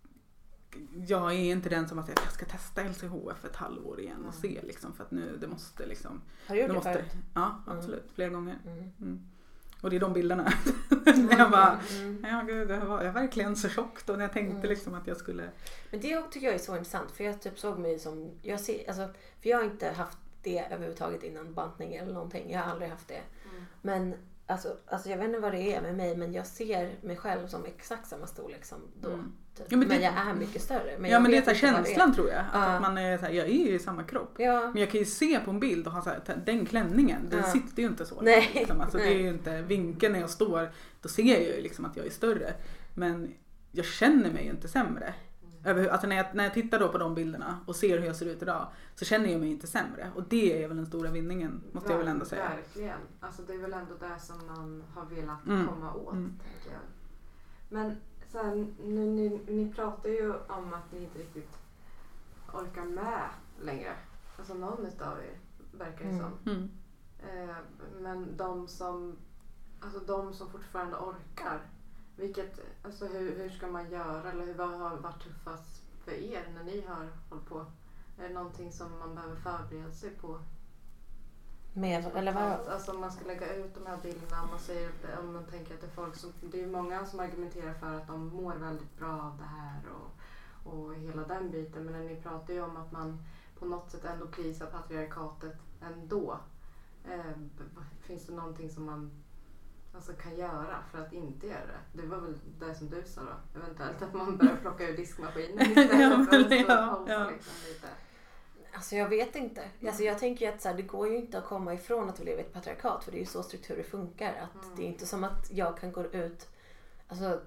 jag är inte den som att jag ska testa L C H F ett halvår igen och se liksom. För att nu, det måste liksom... Har du gjort det måste, förut? Ja, absolut. Mm. Flera gånger. Mm. Mm. Och det är de bilderna. Mm. jag bara, mm. ja gud, jag var jag verkligen så tjockt. Och när jag tänkte mm. liksom att jag skulle... Men det tycker jag är så intressant. För jag typ såg mig som... Jag ser, alltså, för jag har inte haft det överhuvudtaget innan bantning eller någonting. Jag har aldrig haft det. Mm. Men alltså, alltså jag vet inte vad det är med mig. Men jag ser mig själv som exakt samma storlek som då. Mm. Typ. Ja, men, det, men jag är mycket större. Men ja men det är så här känslan tror jag. Att, uh. att man är så här, jag är ju i samma kropp. Ja. Men jag kan ju se på en bild och ha så här, den klänningen. Den uh. sitter ju inte så. Nej. Liksom. Alltså, Nej. det är ju inte vinkeln när jag står. Då ser jag ju liksom att jag är större. Men jag känner mig ju inte sämre. Över, alltså när, jag, när jag tittar då på de bilderna och ser hur jag ser ut idag så känner jag mig inte sämre. Och det är väl den stora vinningen, måste Ver- jag väl ändå säga. Verkligen. Alltså det är väl ändå det som man har velat mm. komma åt. Mm. Tänker jag. Men sen, nu, ni, ni pratar ju om att ni inte riktigt orkar med längre. Alltså någon utav er verkar det mm. som. Mm. Eh, men de som, alltså de som fortfarande orkar. Vilket, alltså hur, hur ska man göra eller vad har varit tuffast för er när ni har hållit på? Är det någonting som man behöver förbereda sig på? Med, eller vad? Alltså om man ska lägga ut de här bilderna, om man, säger, om man tänker att det är folk som, det är många som argumenterar för att de mår väldigt bra av det här och, och hela den biten. Men ni pratar ju om att man på något sätt ändå prisar patriarkatet ändå. Eh, finns det någonting som man alltså kan göra för att inte göra det? Det var väl det som du sa då? Eventuellt att man börjar plocka ur diskmaskinen istället ja, för att stå ja, och pausa ja. liksom lite. Alltså jag vet inte. Alltså jag tänker ju att så här, det går ju inte att komma ifrån att vi lever i ett patriarkat. För det är ju så strukturer funkar. Att mm. det är inte som att jag kan gå ut... Alltså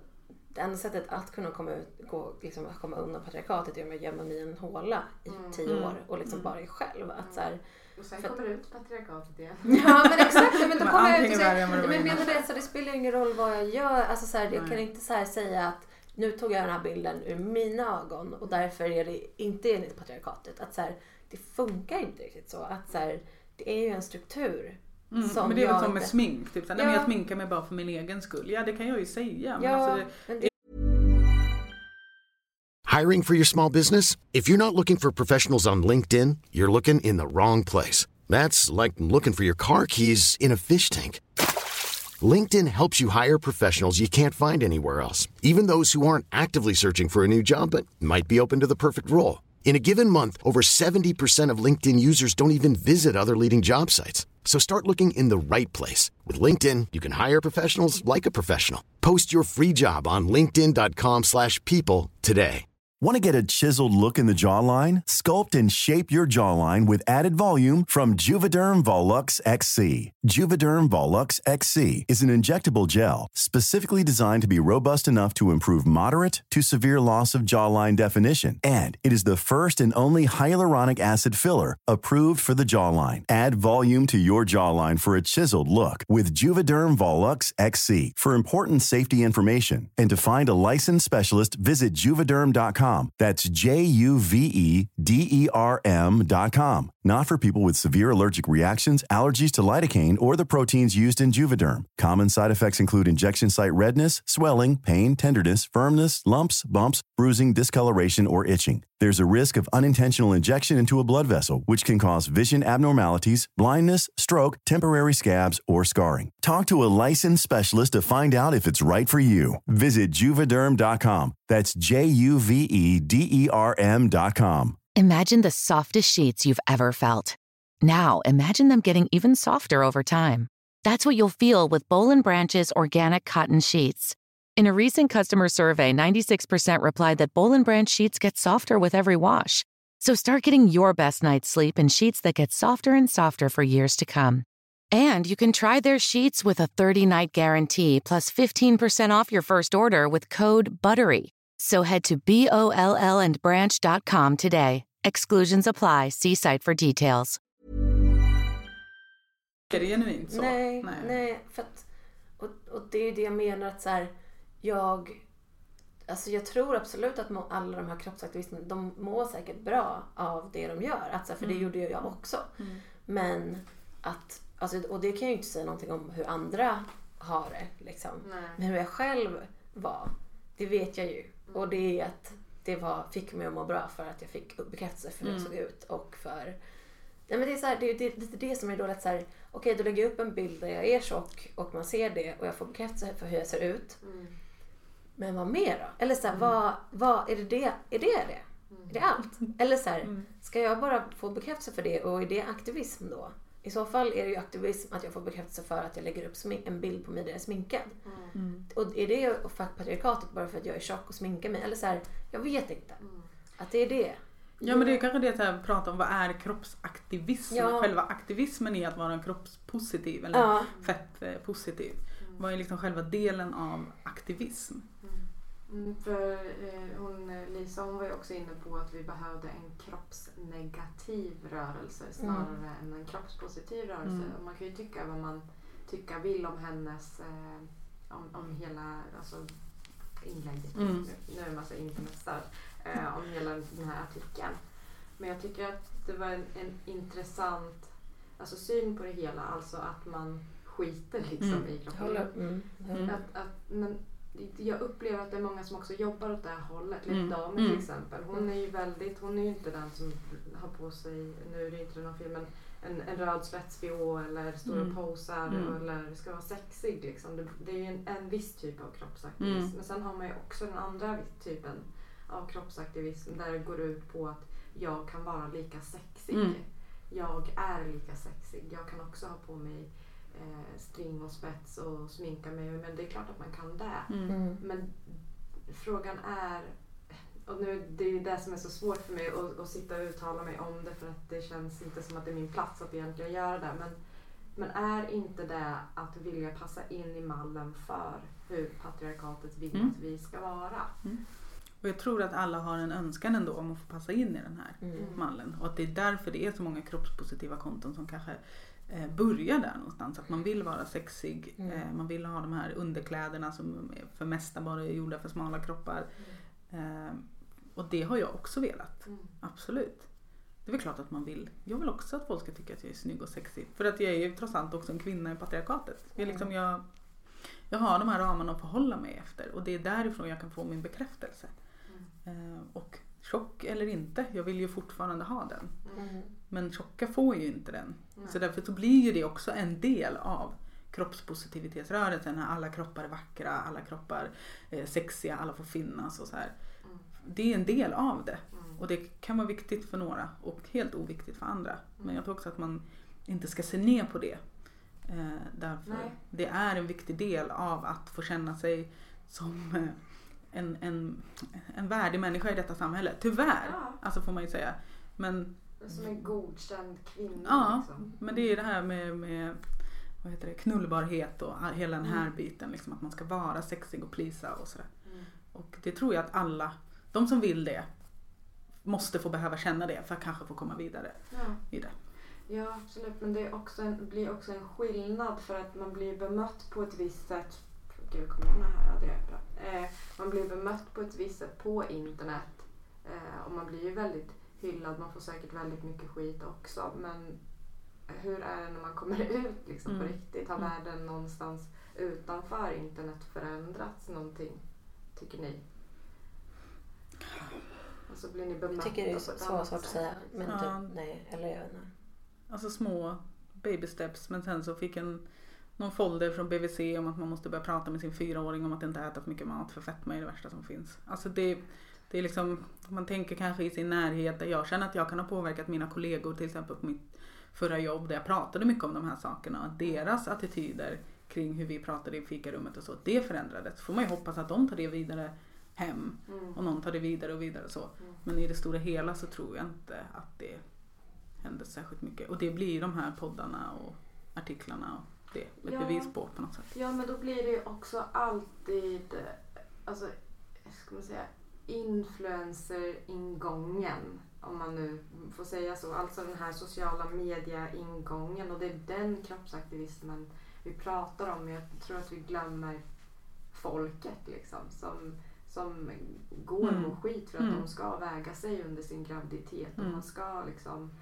det enda sättet att kunna komma, ut, gå, liksom, komma undan patriarkatet är att gömma mig i en håla i mm. tio år och liksom mm. bara är själv. Att, så här, och sen kommer det ut patriarkatet igen. Ja, men exakt. Men då kommer jag ut och säger, men menar det, så det spelar ingen roll vad jag gör. Alltså, så här, jag kan inte så här säga att nu tog jag den här bilden ur mina ögon och därför är det inte enligt patriarkatet. Att så här, det funkar inte riktigt så. Att så här, det är ju en struktur. Mm, som men det är väl jag som med inte... smink. Typ, så här, ja. nej, men jag sminkar mig bara för min egen skull. Ja, det kan jag ju säga. Men ja, alltså, men det... Hiring for your small business? If you're not looking for professionals on LinkedIn, you're looking in the wrong place. That's like looking for your car keys in a fish tank. LinkedIn helps you hire professionals you can't find anywhere else, even those who aren't actively searching for a new job but might be open to the perfect role. In a given month, over seventy percent of LinkedIn users don't even visit other leading job sites. So start looking in the right place. With LinkedIn, you can hire professionals like a professional. Post your free job on linkedin dot com slash people today. Want to get a chiseled look in the jawline? Sculpt and shape your jawline with added volume from Juvederm Volux X C. Juvederm Volux X C is an injectable gel specifically designed to be robust enough to improve moderate to severe loss of jawline definition. And it is the first and only hyaluronic acid filler approved for the jawline. Add volume to your jawline for a chiseled look with Juvederm Volux X C. For important safety information and to find a licensed specialist, visit juvederm dot com. That's J U V E D E R M dot com. Not for people with severe allergic reactions, allergies to lidocaine, or the proteins used in Juvederm. Common side effects include injection site redness, swelling, pain, tenderness, firmness, lumps, bumps, bruising, discoloration, or itching. There's a risk of unintentional injection into a blood vessel, which can cause vision abnormalities, blindness, stroke, temporary scabs, or scarring. Talk to a licensed specialist to find out if it's right for you. Visit juvederm dot com. That's J U V E D E R M dot com. Imagine the softest sheets you've ever felt. Now imagine them getting even softer over time. That's what you'll feel with Boll and Branch's organic cotton sheets. In a recent customer survey, ninety-six percent replied that Boll and Branch sheets get softer with every wash. So start getting your best night's sleep in sheets that get softer and softer for years to come. And you can try their sheets with a thirty-night guarantee plus fifteen percent off your first order with code BUTTERY. So head to B O L L and branch dot com today. Exclusions apply. See site for details. Är det genuint så? Nej, nej. nej för att, och, och det är det jag menar att så här, jag, alltså jag tror absolut att må, alla de här kroppsaktivisterna, de mår säkert bra av det de gör. Alltså, för mm. det gjorde jag också. Mm. Men att, alltså, och det kan jag ju inte säga någonting om hur andra har det. Liksom. Men hur jag själv var, det vet jag ju. Och det är att det var, fick mig att må bra för att jag fick bekräftelse för hur jag såg ut. Och för... Ja, men det är så här, det är lite det, det, det som är då lätt så här, okej, okay, då lägger jag upp en bild där jag är tjock och man ser det och jag får bekräftelse för hur jag ser ut. Mm. Men vad mer då? Eller så här, mm. vad, vad är det det? Är det det? Mm. Är det allt? Eller så här, mm. ska jag bara få bekräftelse för det och är det aktivism då? I så fall är det ju aktivism att jag får bekräftelse för att jag lägger upp smink, en bild på mig där jag är sminkad. Mm. Och är det patriarkatet bara för att jag är tjock och sminkar mig? Eller så här, jag vet inte. Mm. Att det är det. Ja, men det är kanske det att prata om vad är kroppsaktivism. Ja. Själva aktivismen är att vara en kroppspositiv eller ja. fettpositiv. Mm. Vad är liksom själva delen av aktivism? Mm. Mm, för eh, hon, Lisa, hon var ju också inne på att vi behövde en kroppsnegativ rörelse snarare mm. än en kroppspositiv rörelse. Mm. Och man kan ju tycka vad man tycker vill om hennes eh, om, om hela alltså, inlägget. Mm. Nu, nu är det en massa internetstöd. Eh, om hela den här artikeln. Men jag tycker att det var en, en intressant alltså, syn på det hela. Alltså att man skiter liksom mm. i kroppen. Mm. Mm. Att, att, men jag upplever att det är många som också jobbar åt det här hållet. Liv mm. Damer till mm. exempel. Hon är ju väldigt, hon är ju inte den som har på sig, nu är det inte någon film, men en, en röd svetsbh eller stora mm. posar mm. eller ska vara sexig liksom. Det, det är ju en, en viss typ av kroppsaktivism. Mm. Men sen har man ju också den andra typen av kroppsaktivism där det går ut på att jag kan vara lika sexig. Mm. Jag är lika sexig. Jag kan också ha på mig eh, string och spets och sminka mig. Men det är klart att man kan det. Mm. Men frågan är, och nu det är det som är så svårt för mig att, att sitta och uttala mig om det för att det känns inte som att det är min plats att egentligen göra det. Men Men är inte det att vilja passa in i mallen för hur patriarkatet vill mm. att vi ska vara? Mm. Och jag tror att alla har en önskan ändå om att få passa in i den här mm. mallen. Och att det är därför det är så många kroppspositiva konton som kanske eh, börjar där någonstans. Att man vill vara sexig, mm. eh, man vill ha de här underkläderna som för mesta bara är gjorda för smala kroppar. Mm. Eh, och det har jag också velat, mm. absolut. Det är väl klart att man vill. Jag vill också att folk ska tycka att jag är snygg och sexig. För att jag är ju trots allt också en kvinna i patriarkatet. Jag, liksom, jag, jag har de här ramarna att förhålla mig efter. Och det är därifrån jag kan få min bekräftelse. Mm. Eh, och tjock eller inte, jag vill ju fortfarande ha den. Mm. Men tjocka får ju inte den. Mm. Så därför så blir ju det också en del av kroppspositivitetsrörelsen. När alla kroppar är vackra, alla kroppar är sexiga, alla får finnas och så här. Mm. Det är en del av det. Mm. Och det kan vara viktigt för några och helt oviktigt för andra. Mm. Men jag tror också att man inte ska se ner på det. Eh, därför Nej. Det är en viktig del av att få känna sig som eh, en, en, en värdig människa i detta samhälle. Tyvärr, ja. Alltså får man ju säga. Men, som en godkänd kvinna. Ja, liksom. Men det är det här med, med vad heter det, knullbarhet och hela den här mm. biten. Liksom, att man ska vara sexig och plisa och sådär. Mm. Och det tror jag att alla, de som vill det, måste få behöva känna det för att kanske få komma vidare ja. i det. Ja, absolut. Men det är också en, blir också en skillnad för att man blir bemött på ett visst sätt. Gud, kom igen här. Ja, det är bra. Eh, man blir bemött på ett visst sätt på internet. Eh, och man blir ju väldigt hyllad. Man får säkert väldigt mycket skit också. Men hur är det när man kommer ut liksom, mm. på riktigt? Har världen någonstans utanför internet förändrats någonting? Tycker ni? Och så blir ni bemötta. Jag tycker det är så, så svårt att säga. Men ja. typ, nej, eller jag vet inte. Alltså små baby steps. Men sen så fick en någon folder från B V C om att man måste börja prata med sin fyraåring om att inte äta för mycket mat. För fetma är det värsta som finns. Alltså det, det är liksom, man tänker kanske i sin närhet. Där jag känner att jag kan ha påverkat mina kollegor till exempel på mitt förra jobb. Där jag pratade mycket om de här sakerna. Och deras attityder kring hur vi pratade i fikarummet och så. Det förändrades. Så får man ju hoppas att de tar det vidare hem. Mm. Och någon tar det vidare och vidare och så. Mm. Men i det stora hela så tror jag inte att det händer särskilt mycket. Och det blir de här poddarna och artiklarna och det är ett ja. bevis på på något sätt. Ja, men då blir det ju också alltid, alltså, ska man säga, influencer-ingången, om man nu får säga så. Alltså den här sociala media-ingången, och det är den kroppsaktivismen vi pratar om. Jag tror att vi glömmer folket liksom, som, som går mm. och skit för att mm. de ska väga sig under sin graviditet. Mm. Och man ska liksom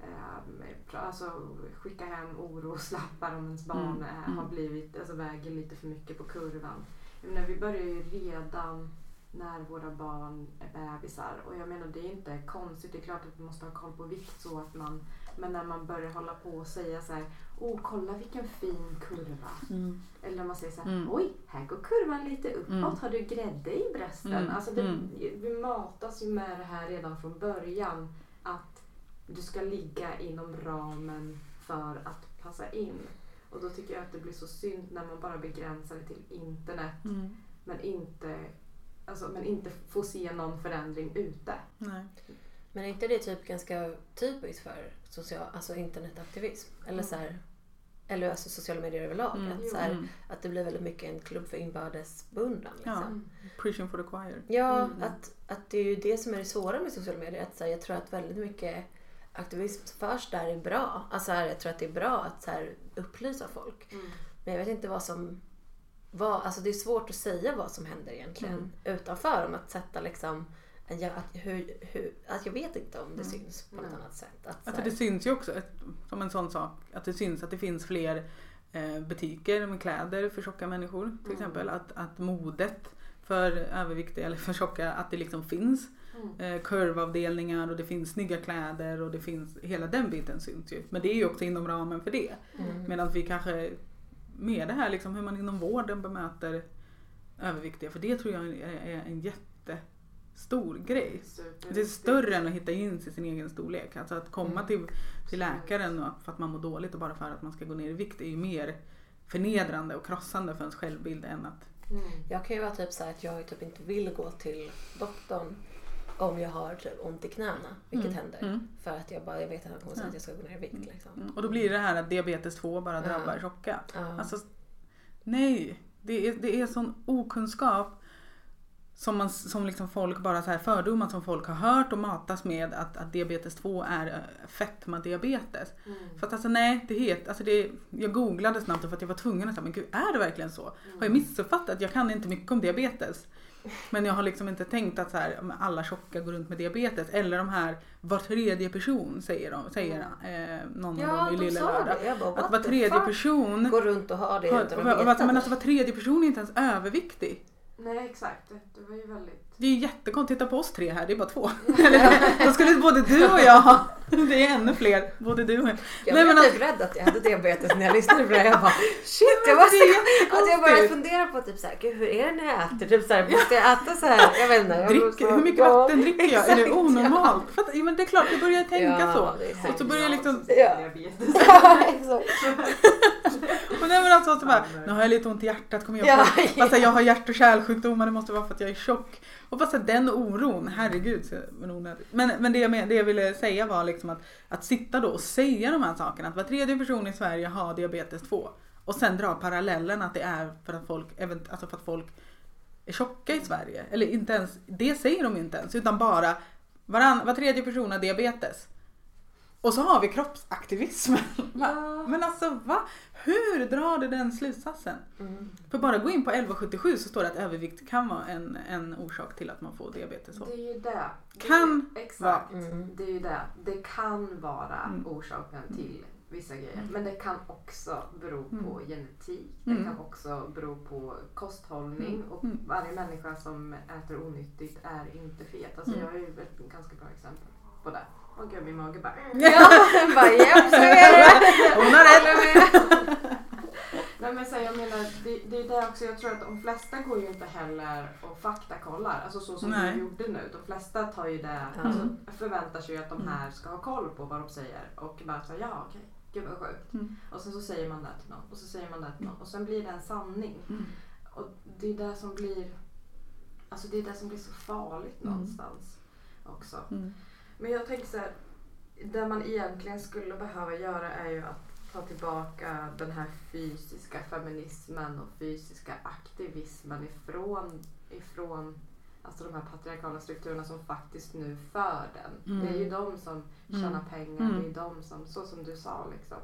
eh, alltså, skicka hem oroslappar om ens barn mm. eh, har blivit, alltså, väger lite för mycket på kurvan. Jag menar, vi börjar ju redan när våra barn är bebisar, och jag menar, det är inte konstigt, det är klart att vi måste ha koll på vikt så att man, men när man börjar hålla på och säga så här: åh, kolla vilken fin kurva, mm. eller när man säger så här: mm. oj, här går kurvan lite uppåt, mm. har du grädde i brösten? Mm. Alltså det, mm. vi matas ju med det här redan från början, att du ska ligga inom ramen för att passa in. Och då tycker jag att det blir så synd när man bara begränsar det till internet, mm. men inte Alltså, men inte få se någon förändring ute. Nej. Men är inte det typ ganska typiskt för social, alltså internetaktivism? Eller, mm. så här, eller alltså sociala medier överlag. Mm. Att, så här, mm. att det blir väldigt mycket en klubb för inbördesbeundran. Liksom. Ja, preaching for the choir. Ja, mm. att, att det är ju det som är det svåra med sociala medier. Att, så här, jag tror att väldigt mycket aktivism först där är bra. Alltså, här, jag tror att det är bra att så här, upplysa folk. Mm. Men jag vet inte vad som... Vad, alltså det är svårt att säga vad som händer egentligen mm. utanför, om att sätta liksom att, hur, hur, att jag vet inte om det mm. syns på något mm. annat sätt. Att, alltså det syns ju också ett, som en sån sak, att det syns att det finns fler eh, butiker med kläder för tjocka människor till mm. exempel, att, att modet för överviktiga eller för tjocka, att det liksom finns mm. eh, kurvavdelningar och det finns snygga kläder och det finns, hela den biten syns ju, men det är ju också inom ramen för det, mm. medan vi kanske med det här liksom, hur man inom vården bemöter överviktiga, för det tror jag är en jättestor grej. Super. Det är större än att hitta in i sin egen storlek. Alltså att komma mm. till, till läkaren för att man mår dåligt och bara för att man ska gå ner i vikt är ju mer förnedrande och krossande för ens självbild än att... Mm. Jag kan ju vara typ så här att jag typ inte vill gå till doktorn om jag har typ ont i knäna, vilket Mm. händer. Mm. För att jag bara jag vet att han kommer säga att jag ska gå ner i vikt. Liksom. Mm. Och då blir det här att diabetes två bara drabbar Ja. tjocka. Ja. Alltså, nej, det är, det är sån okunskap som, man, som liksom folk bara så här fördomar som folk har hört och matas med att, att diabetes två är fetma-diabetes. Mm. För att alltså nej, det heter, alltså det, jag googlade snabbt för att jag var tvungen att säga, men gud, är det verkligen så? Mm. Har jag missuppfattat? Jag kan inte mycket om diabetes. Men jag har liksom inte tänkt att så här, alla tjocka går runt med diabetes. Eller de här, var tredje person säger, de, säger eh, någon Ja, av dem i de Lilla sa Lördag. det. Jag bara, Att what var the tredje fuck? person Gå runt och ha det har, utan att var, veta men det. alltså var tredje person är inte ens överviktig. Nej, exakt. Det var ju väldigt... Det är jättekonstigt. Titta på oss tre här, det är bara två. Eller, då skulle både du och jag ha. Det är ännu fler. Både du och jag. Jag Nej, var men typ alltså, rädd att jag hade diabetes när jag lyssnade på det. Jag bara shit, men jag var det är så... Alltså jag började jättekonstigt. fundera på typ såhär, gud hur är det när jag äter? Typ såhär, måste jag äta så här? Jag vet inte. Jag var drick, så- hur mycket Ja, vatten dricker jag? Är det exakt, onormalt? För att, ja, men det är klart, jag börjar tänka Ja, så. det är sant. Och så börjar jag liksom... Ja. Diabetes. Ja, exakt. Och nej, men alltså, så bara, nu har jag lite ont i hjärtat, kommer jag Ja, på. ja. Alltså, jag har hjärt- och kärlsjukdomar, det måste vara för att jag är tjock. Och bara så här, den oron, herregud. Så, men, onödigt. men, men det, jag men, det jag ville säga var liksom att, att sitta då och säga de här sakerna. Att var tredje person i Sverige har diabetes två. Och sen dra parallellen att det är för att folk, alltså för att folk är tjocka i Sverige. Eller inte ens, det säger de inte ens. Utan bara varann, var tredje person har diabetes. Och så har vi kroppsaktivism. Ja. Men alltså va? Hur drar du den slutsatsen? Mm. För bara gå in på elva sjuttiosju så står det att övervikt kan vara en, en orsak till att man får diabetes. Det är ju det. Det är- Kan Exakt. Mm. Det är ju det. Det kan vara Mm. orsaken till vissa grejer. Men det kan också bero på genetik. Mm. Det kan också bero på kosthållning. Mm. Och Mm. varje människa som äter onyttigt är inte fet. Alltså Mm. jag är ju ett ganska bra exempel på det. Och gud, min mage bara... Ja, bara japp, så är det. Hon har rätt! Nej men så jag menar, det, det är det också, jag tror att de flesta går ju inte heller och faktakollar, alltså så som Nej. du gjorde nu. De flesta tar ju det, Mm. alltså, förväntar sig ju att de här ska ha koll på vad de säger och bara så ja okej, gud vad sjukt. Mm. Och sen så säger man det till någon och så säger man det till någon och sen blir det en sanning. Mm. Och det är det som blir, alltså det är det som blir så farligt Mm. någonstans också. Mm. Men jag tänker så här, det man egentligen skulle behöva göra är ju att ta tillbaka den här fysiska feminismen och fysiska aktivismen ifrån, ifrån alltså de här patriarkala strukturerna som faktiskt nu för den. Mm. Det är ju de som tjänar Mm. pengar, Mm. det är de som, så som du sa liksom.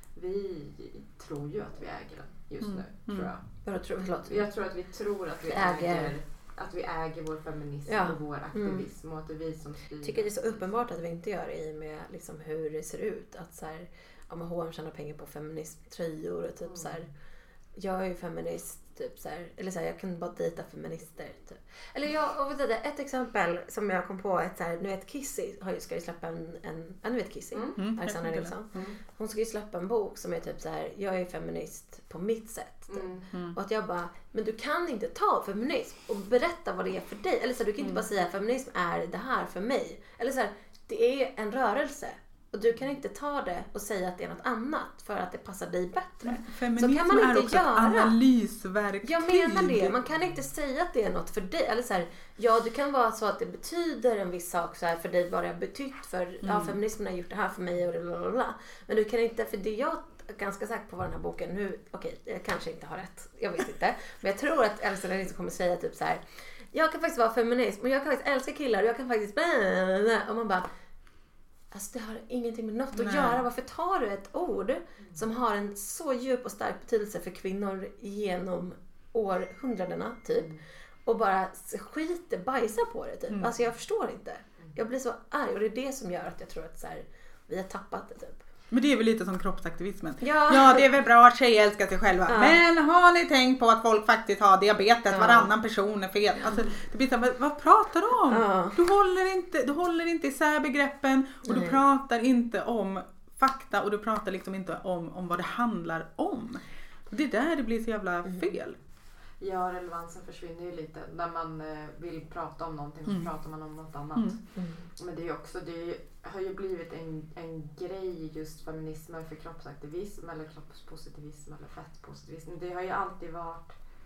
Vi tror ju att vi äger den just Mm. nu, Mm. tror jag. Jag tror, förlåt. Jag tror att vi tror att vi Vi äger- äger, att vi äger vår feminism Ja. och vår aktivism och att det är vi som styr. Jag tycker det är så uppenbart att vi inte gör det i med liksom hur det ser ut. Att så här, ja, men H och M tjänar pengar på feminismtröjor och typ så här. Jag är ju feminist, typ så här, eller så här, jag kan bara dejta feminister typ. Eller jag, och vet du, ett exempel som jag kom på, ett så här, nu vet Kissy har ju, ska ju släppa en, en ja, nu vet Kissy, Mm. Mm. Alexandra Jag Nilsson. Mm. Hon ska ju släppa en bok som är typ så här, jag är feminist på mitt sätt typ. Mm. Mm. Och att jag bara, men du kan inte ta feminism och berätta vad det är för dig. Eller så här, du kan inte Mm. bara säga feminism är det här för mig. Eller så här, det är en rörelse. Och du kan inte ta det och säga att det är något annat för att det passar dig bättre. Feminism Så kan man är inte också göra. ett analysverktyg. Jag menar det. Man kan inte säga att det är något för dig. Eller så här, ja, det kan vara så att det betyder en viss sak så här för dig, vad det har betytt för, ja, feminismen har gjort det här för mig och blablabla. Men du kan inte, för det jag är ganska säker på vad den här boken nu, okej, jag kanske inte har rätt, jag vet inte. Men jag tror att Alexandra Nilsson kommer säga typ så här, jag kan faktiskt vara feminist, men jag kan faktiskt älska killar och jag kan faktiskt, och man bara, alltså det har ingenting med något att Nej. göra. Varför tar du ett ord som har en så djup och stark betydelse för kvinnor genom århundradena typ och bara skiter, bajsar på det typ. Mm. Alltså jag förstår inte. Jag blir så arg och det är det som gör att jag tror att så här, vi har tappat det typ. Men det är väl lite som kroppsaktivismen. Ja. Ja, det är väl bra att tjejer älskar sig själva. Ja. Men har ni tänkt på att folk faktiskt har diabetes? Ja. Varannan person är fel. Alltså, det blir så här, vad, vad pratar du om? Ja. Du, håller inte, du håller inte isär begreppen och Nej. du pratar inte om fakta och du pratar liksom inte om, om vad det handlar om. Det är där det blir så jävla fel. Ja, relevansen försvinner ju lite. När man eh, vill prata om någonting så Mm. pratar man om något annat. Mm. Men det är ju också, det är ju, har ju blivit en, en grej just feminismen för kroppsaktivism eller kroppspositivism eller fettpositivism. Det har ju alltid varit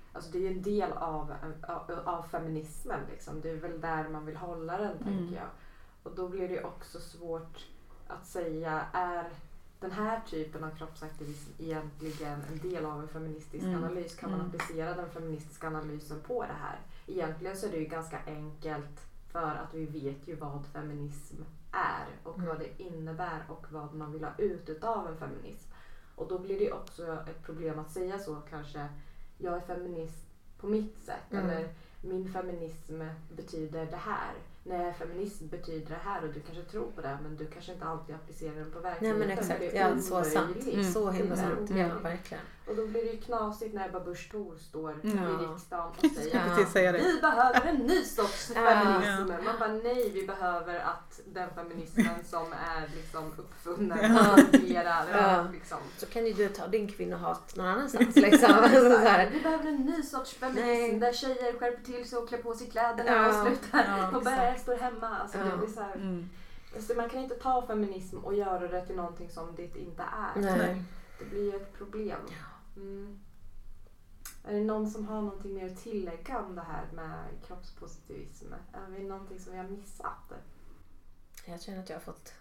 alltså det är ju en del av, av, av feminismen liksom. Det är väl där man vill hålla den, mm. tänker jag. Och då blir det också svårt att säga, är den här typen av kroppsaktivism egentligen en del av en feministisk mm. analys? Kan man mm. applicera den feministiska analysen på det här? Egentligen så är det ju ganska enkelt, för att vi vet ju vad feminism är och mm. vad det innebär och vad man vill ha ut utav en feminism. Och då blir det också ett problem att säga så kanske, jag är feminist på mitt sätt mm. eller min feminism betyder det här. Nej, feminism betyder det här och du kanske tror på det, men du kanske inte alltid applicerar den på verkligheten. Nej, men exakt, ja, så sant. Mm. Så himla sant, ja, verkligen. Och då blir det ju knasigt när Ebba Busch Thor står mm. i riksdagen och säger ja. säga det. Vi behöver en ny sorts feminism. Ja. Man bara, nej, vi behöver att den feminismen som är liksom uppfunnen ja. fungerar. Ja. Liksom. Så kan ju du ta din kvinnohat någon annanstans. Liksom. så här. Vi behöver en ny sorts feminism nej. Där tjejer skärper till sig och klär på sig kläderna ja. och slutar ja, och börjar står hemma. Alltså, ja. det blir så här, mm. alltså, man kan inte ta feminism och göra det till någonting som det inte är. Nej. Det blir ju ett problem. Mm. Är det någon som har någonting mer att tillägga om det här med kroppspositivism? Är det någonting som vi har missat? Jag känner att jag har fått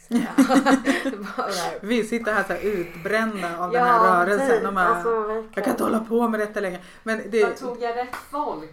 vi sitter här så här utbrända av ja, den här rörelsen. De här, alltså, jag kan inte hålla på med detta längre. Men det, vad tog jag rätt folk?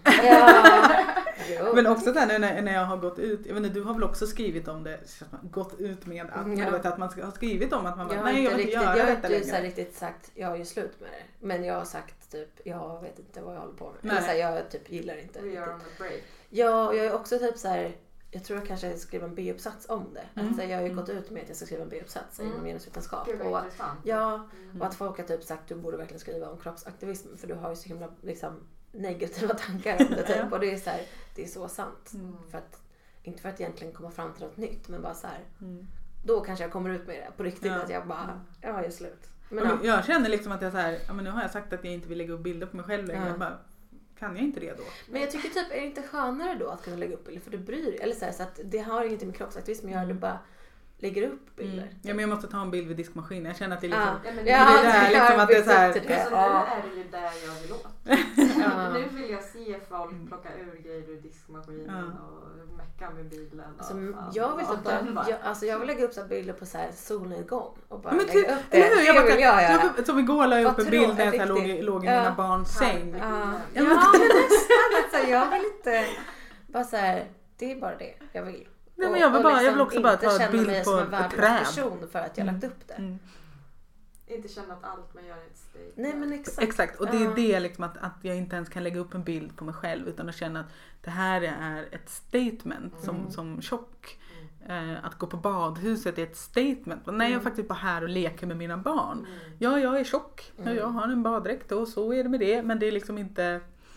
ja. Men också där när, när jag har gått ut, jag vet inte, du har väl också skrivit om det, gått ut med att, ja. du vet, att man har skrivit om att man bara, jag nej jag vill inte göra jag detta längre. Jag har inte riktigt sagt, jag har ju slut med det. Men jag har sagt typ, jag vet inte vad jag håller på med. Nej. Eller så här, jag typ gillar inte. We are on a break. Ja, jag är också typ så här. Jag tror jag kanske skriver en B-uppsats om det. Mm. Alltså jag har ju gått ut med att jag ska skriva en B-uppsats mm. inom genusvetenskap. Och, ja, mm. och att folk har typ sagt att du borde verkligen skriva om kroppsaktivism. För du har ju så himla liksom, negativa tankar om det. Typ. Och det är, så här, det är så sant. Mm. För att, inte för att egentligen komma fram till något nytt. Men bara så här, mm. då kanske jag kommer ut med det på riktigt. Ja. Att jag bara, ja, jag är slut. Men, Men, ja. Jag känner liksom att jag så här, ja, men nu har jag sagt att jag inte vill lägga upp bilder på mig själv längre. Ja. Jag bara, kan jag inte det då? Men jag tycker typ, är det inte skönare då att kunna lägga upp bilder? För du bryr dig. Eller så, här, så att det har ingenting med kroppsaktivism att göra. Du bara lägger upp bilder. Mm. Ja, men jag måste ta en bild vid diskmaskinen. Jag känner att det är liksom... Ah. Ja, men ja, det är det här, liksom att det är så här... Alltså, nu är det ju där jag vill åt. Ja. Nu vill jag se folk plocka ur grejer ur diskmaskinen ja. och mecka med bilen. Alltså, och, fan, jag, vill och typ bara, jag, alltså, jag vill lägga upp så bilder på så här solnedgång och bara men lägga ty, upp det. Eller hur? Jag bara, det vill jag göra. jag, som igår la jag upp en bild när jag riktigt. låg, låg i Ja. mina barns säng. Ja, Ja. ja men nästan. Alltså, jag vill inte... Bara så här, det är bara det jag vill. Nej, men jag vill, bara, jag vill också bara ta en bild på som en ett träd. person för att jag Mm. lagt upp det. Mm. Inte känna att allt man gör är ett steg. Nej men exakt. Exakt, och det är Ja. det liksom att, att jag inte ens kan lägga upp en bild på mig själv utan att känna att det här är ett statement som, Mm. som tjock. Eh, att gå på badhuset är ett statement. Nej, jag är faktiskt bara här och leker med mina barn. Mm. Ja, jag är tjock. Ja, Mm. jag har en baddräkt och så är det med det. Men det är liksom inte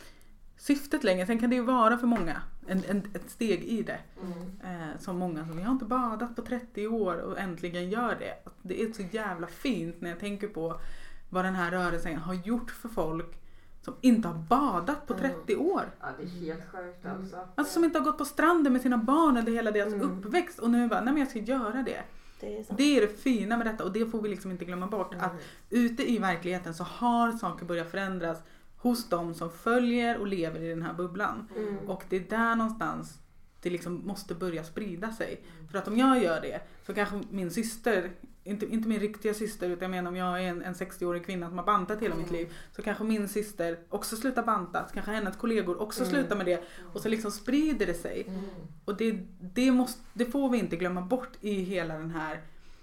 syftet längre. Sen kan det ju vara för många en, en, ett steg i det. Mm. Eh, som många som, jag har inte badat på trettio år och äntligen gör det. Att det är så jävla fint när jag tänker på vad den här rörelsen har gjort för folk som inte har badat på trettio år. Ja, det är helt sjukt alltså. Alltså som inte har gått på stranden med sina barn under hela deras Mm. uppväxt. Och nu bara, nej men jag ska göra det. Det är sant. Det är det fina med detta och det får vi liksom inte glömma bort. Mm. Att ute i verkligheten så har saker börjat förändras hos de som följer och lever i den här bubblan. Mm. Och det är där någonstans det liksom måste börja sprida sig. För att om jag gör det så kanske min syster, inte, inte min riktiga syster utan jag menar om jag är en, en sextio-årig kvinna som har bantat hela mitt liv så kanske min syster också slutar banta, så kanske hennes kollegor också Mm. slutar med det och så liksom sprider det sig. Mm. Och det, det, måste, det får vi inte glömma bort i hela den här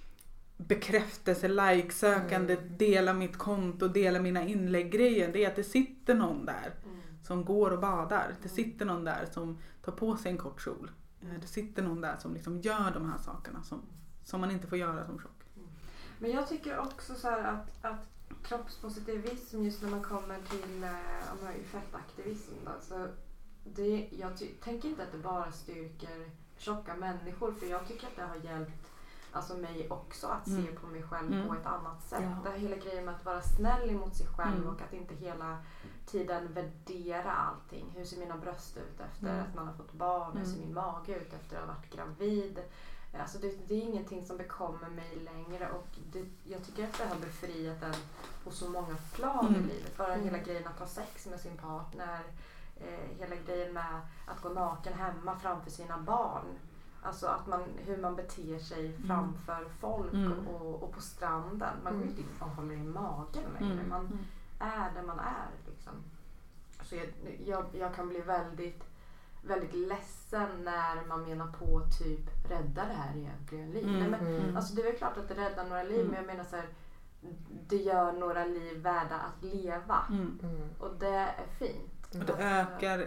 bekräftelse, like-sökande, Mm. dela mitt konto, dela mina inlägg-grejen. Det är att det sitter någon där Mm. som går och badar. Det sitter någon där som tar på sig en kort kjol. Eh, Det sitter någon där som liksom gör de här sakerna som, som man inte får göra som tjock. Men jag tycker också så här att, att kroppspositivism just när man kommer till äh, fettaktivism då, så det, jag ty- tänker inte att det bara styrker tjocka människor för jag tycker att det har hjälpt alltså mig också att Mm. se på mig själv Mm. på ett annat sätt. Ja. Det här hela grejen med att vara snäll emot sig själv Mm. och att inte hela tiden värdera allting. Hur ser mina bröst ut efter Mm. att man har fått barn? Hur ser Mm. min mage ut efter att ha varit gravid? Alltså det, det är ingenting som bekommer mig längre och det, jag tycker att det har befriat en på så många plan mm. i livet. Bara mm. hela grejen att ha sex med sin partner, eh, hela grejen med att gå naken hemma framför sina barn. Alltså att man, hur man beter sig framför mm. folk mm. Och, och på stranden. Man går inte mm. och håller i magen längre. Mm. Man är där man är liksom. Så jag, jag, jag kan bli väldigt väldigt ledsen när man menar på typ rädda det här egentligen liv. Mm. Nej, men, mm. Alltså det är väl klart att det räddar några liv mm. men jag menar så här, det gör några liv värda att leva. Mm. Och det är fint. Och det ökar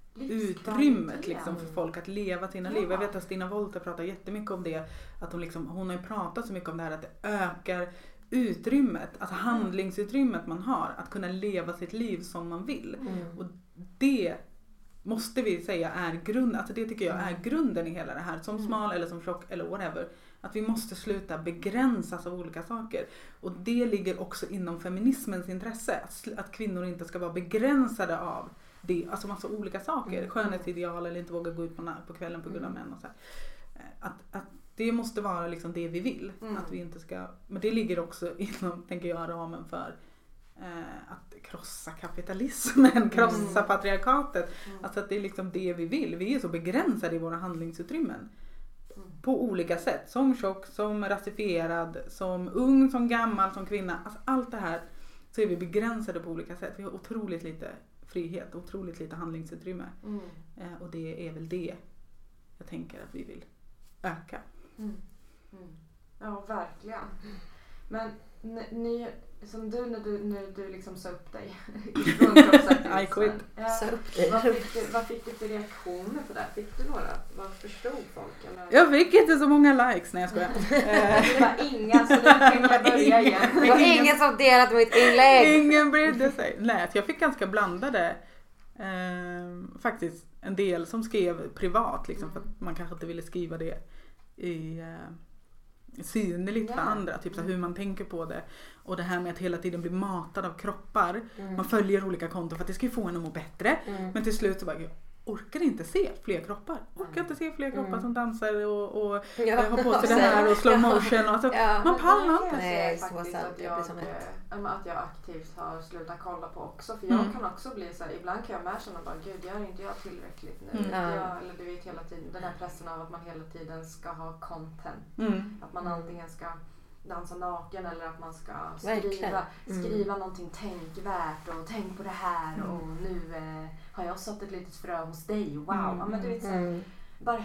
utrymmet liksom för folk att leva sina ja. liv. Jag vet att Stina Wolter pratar jättemycket om det. Att hon, liksom, hon har ju pratat så mycket om det här att det ökar utrymmet, alltså mm. handlingsutrymmet man har. Att kunna leva sitt liv som man vill. Mm. Och det måste vi säga är grunden, alltså det tycker jag är grunden i hela det här. Som smal eller som tjock eller whatever. Att vi måste sluta begränsas av olika saker. Och det ligger också inom feminismens intresse. Att, att kvinnor inte ska vara begränsade av det, alltså massa olika saker. Mm. Skönhetsideal eller inte våga gå ut på, på kvällen på grund av män och så här. Att, att det måste vara liksom det vi vill. Mm. Att vi inte ska, men det ligger också inom, tänker jag, ramen för eh, att krossa kapitalismen, krossa mm. patriarkatet. Mm. Alltså att det är liksom det vi vill. Vi är så begränsade i våra handlingsutrymmen. Mm. På olika sätt. Som tjock, som rasifierad, som ung, som gammal, som kvinna. Alltså allt det här så är vi begränsade på olika sätt. Vi har otroligt lite frihet, otroligt lite handlingsutrymme. Mm. Eh, och det är väl det jag tänker att vi vill öka. Mm. Mm. Ja, verkligen. Men ni, som du när du, när du liksom sa upp dig ifrån kroppsaktivismen. I quit. Ja, vad, fick du, vad fick du för reaktioner på det? Fick du några? Vad förstod folk? Eller? Jag fick inte så många likes när jag skojar. Det var inga, så då kan jag börja igen. Det var ingen som delade mitt inlägg. Ingen brydde sig. Nej, jag fick ganska blandade eh, faktiskt en del som skrev privat liksom, för att man kanske inte ville skriva det i eh, synligt för andra, typ så hur man tänker på det. Och det här med att hela tiden bli matad av kroppar. Mm. Man följer olika konton för att det ska få en att må bättre. Mm. Men till slut så bara, jag orkar inte se fler kroppar. Orkar inte se fler kroppar mm. som dansar och, och ja, har på sig det här och slow motion. Och alltså, ja, man pallar inte. Nej, så faktiskt att jag, att jag aktivt har slutat kolla på också. För jag mm. kan också bli så här, ibland kan jag med känna bara, gud, gör inte jag tillräckligt nu? Mm. Jag, eller du vet hela tiden, den här pressen av att man hela tiden ska ha content. Mm. Att man antingen ska dansa naken eller att man ska skriva, mm. skriva någonting tänkvärt och tänk på det här mm. och nu eh, har jag satt ett litet frö hos dig, wow. Mm. Ja, men du vet, så, mm. bara...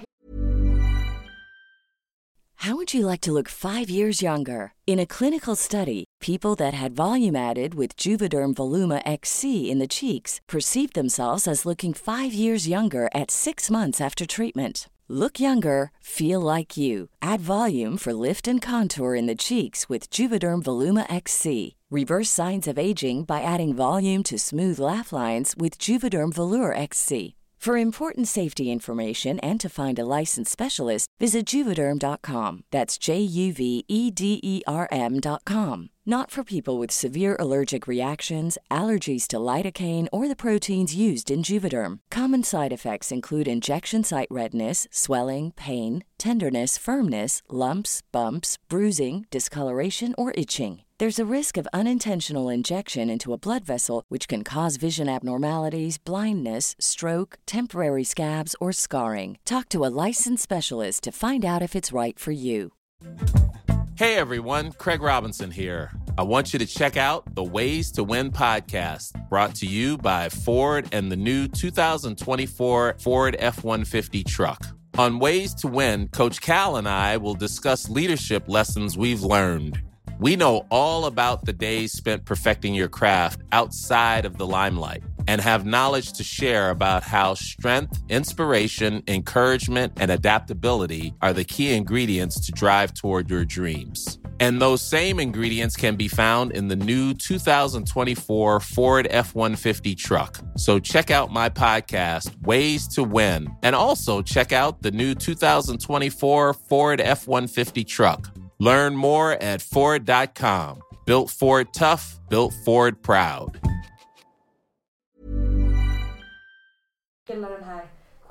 How would you like to look five years younger? In a clinical study, people that had volume added with Juvederm Voluma X C in the cheeks perceived themselves as looking five years younger at six months after treatment. Look younger, feel like you. Add volume for lift and contour in the cheeks with Juvederm Voluma X C. Reverse signs of aging by adding volume to smooth laugh lines with Juvederm Volure X C. For important safety information and to find a licensed specialist, visit Juvederm dot com. That's J U V E D E R M dot com. Not for people with severe allergic reactions, allergies to lidocaine, or the proteins used in Juvederm. Common side effects include injection site redness, swelling, pain, tenderness, firmness, lumps, bumps, bruising, discoloration, or itching. There's a risk of unintentional injection into a blood vessel, which can cause vision abnormalities, blindness, stroke, temporary scabs, or scarring. Talk to a licensed specialist to find out if it's right for you. Hey everyone, Craig Robinson here. I want you to check out the Ways to Win podcast, brought to you by Ford and the new two thousand twenty-four Ford F one fifty truck. On Ways to Win, Coach Cal and I will discuss leadership lessons we've learned. We know all about the days spent perfecting your craft outside of the limelight and have knowledge to share about how strength, inspiration, encouragement, and adaptability are the key ingredients to drive toward your dreams. And those same ingredients can be found in the new two thousand twenty-four Ford F one fifty truck. So check out my podcast, Ways to Win, and also check out the new two thousand twenty-four Ford F one fifty truck. Learn more at Ford dot com. Built Ford tough, built Ford proud. Hela den här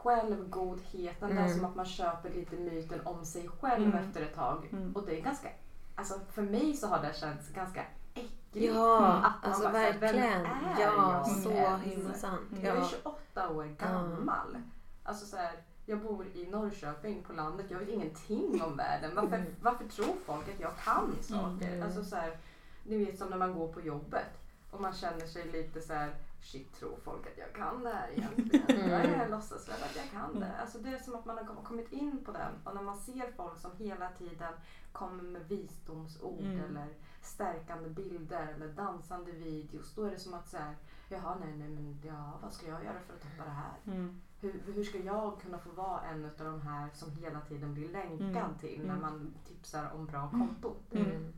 självgodheten. Mm. Det är som att man köper lite myten om sig själv Mm. efter ett tag. Mm. Och det är ganska, alltså för mig så har det känts ganska äckligt. Ja, att man alltså bara, vem verkligen. är Ja, jag så ens? himla sant. Jag är Ja. tjugoåtta år gammal. Alltså så här, jag bor i Norrköping på landet. Jag vet ingenting om världen. Varför, Mm. varför tror folk att jag kan saker? Mm. Alltså så här, ni vet som när man går på jobbet och man känner sig lite så här: shit, tror folk att jag kan det här egentligen? Mm. Jag är låtsasrädd att jag kan det. Alltså det är som att man har kommit in på den. Och när man ser folk som hela tiden kommer med visdomsord Mm. eller stärkande bilder eller dansande videos, då är det som att säga: jaha, nej, nej, men ja, vad ska jag göra för att toppa det här? Mm. Hur, hur ska jag kunna få vara en av de här som hela tiden blir länkad Mm. till Mm. när man tipsar om bra konton? Mm.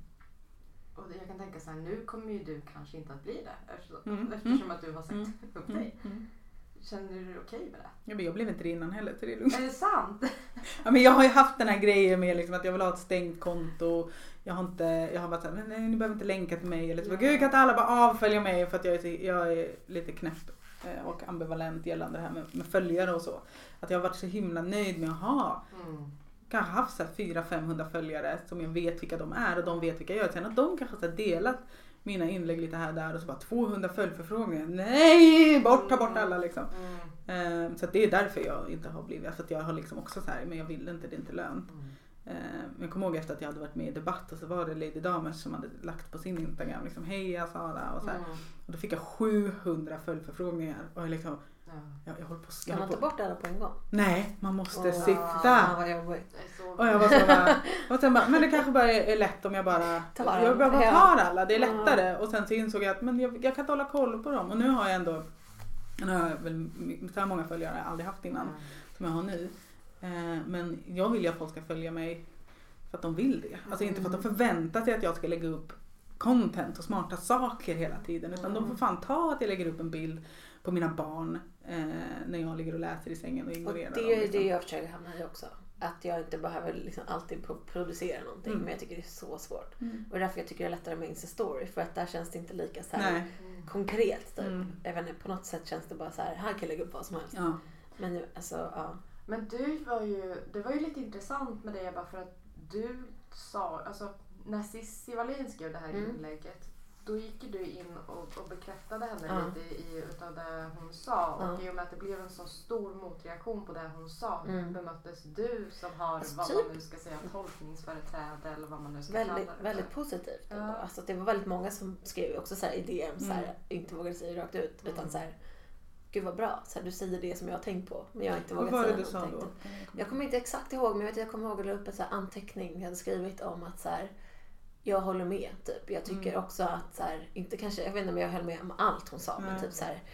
Och det- jag kan tänka så här, nu kommer ju du kanske inte att bli det eftersom, Mm. eftersom att du har sagt Mm. upp Mm. dig. Mm. Känner du dig okej med det? Ja, men jag blev inte det innan heller, så det är lugnt. Är det sant? Ja, men jag har ju haft den här grejen med liksom att jag vill ha ett stängt konto. Jag har inte, jag har varit såhär, men nej, ni behöver inte länka till mig. Eller så, gud, kan inte alla bara avfölja mig för att jag är, så- jag är lite knäpp eh, och ambivalent gällande det här med, med följare och så. Att jag har varit så himla nöjd med att ha Mm. kanske haft så här fyra till femhundra följare som jag vet vilka de är och de vet vilka jag är. Sen att de kanske så här delat mina inlägg lite här och där och så bara tvåhundra följförfrågningar. Nej, bort, ta bort alla liksom. Mm. Eh, så att det är därför jag inte har blivit, för att jag har liksom också så här, men jag vill inte, det är inte lönt. Mm. Eh, men jag kommer ihåg efter att jag hade varit med i debatt och så var det Lady Damers som hade lagt på sin Instagram liksom, heja Sara och så här. Mm. Och då fick jag sjuhundra följförfrågningar och jag liksom, Ja. jag, jag håller på att Kan man ta bort alla på en gång? Nej, man måste Åh, sitta. fan vad jobbigt. Det är så... Och jag var så bara, och sen bara, men det kanske bara är lätt om jag bara Tar jag dem. bara tar Ja. alla, det är lättare. Och sen så insåg jag att men jag, jag kan inte hålla koll på dem. Och nu har jag ändå, nu har jag väl så här många följare har jag aldrig haft innan Mm. som jag har nu. Eh, men jag vill ju att folk ska följa mig för att de vill det. Alltså inte för att de förväntar sig att jag ska lägga upp content och smarta saker hela tiden. Utan Mm. de får fan ta att jag lägger upp en bild på mina barn eh, när jag ligger och läser i sängen och Och ignorerar det dem. är Liksom. det jag försöker hamna i också. Att jag inte behöver liksom alltid pro- producera någonting. Mm. Men jag tycker det är så svårt. Mm. Och det är därför jag tycker det är lättare med Insta-story. För att där känns det inte lika så här Nej. konkret. Typ. Mm. Jag vet inte, på något sätt känns det bara så här, här kan jag lägga upp vad som helst. Ja. Men nu, alltså, ja. Men du var ju, det var ju lite intressant med det bara för att du sa, alltså när Cissi Wallin skrev det här Mm. inlägget, då gick ju du in och, och bekräftade henne Ja. lite i, utav det hon sa. Och Ja. i och med att det blev en så stor motreaktion på det hon sa, Mm. bemöttes du som har Alltså, vad typ- man nu ska säga, tolkningsföreträde eller vad man nu ska Väldigt, kalla det. väldigt positivt ändå. Ja. Alltså, det var väldigt många som skrev också så här i D M så här, Mm. inte vågade säga rakt ut. Mm. Utan så här, gud vad bra. Så här, du säger det som jag har tänkt på. Men jag har inte Vad vågat var det säga du sa någonting. då? Jag kommer inte exakt ihåg, men jag, vet, jag kommer ihåg att jag la upp en så här anteckning jag hade skrivit om att så här, jag håller med typ. Jag tycker Mm. också att så här, inte kanske, jag vet inte om jag höll med om allt hon sa, men Nej. typ så här,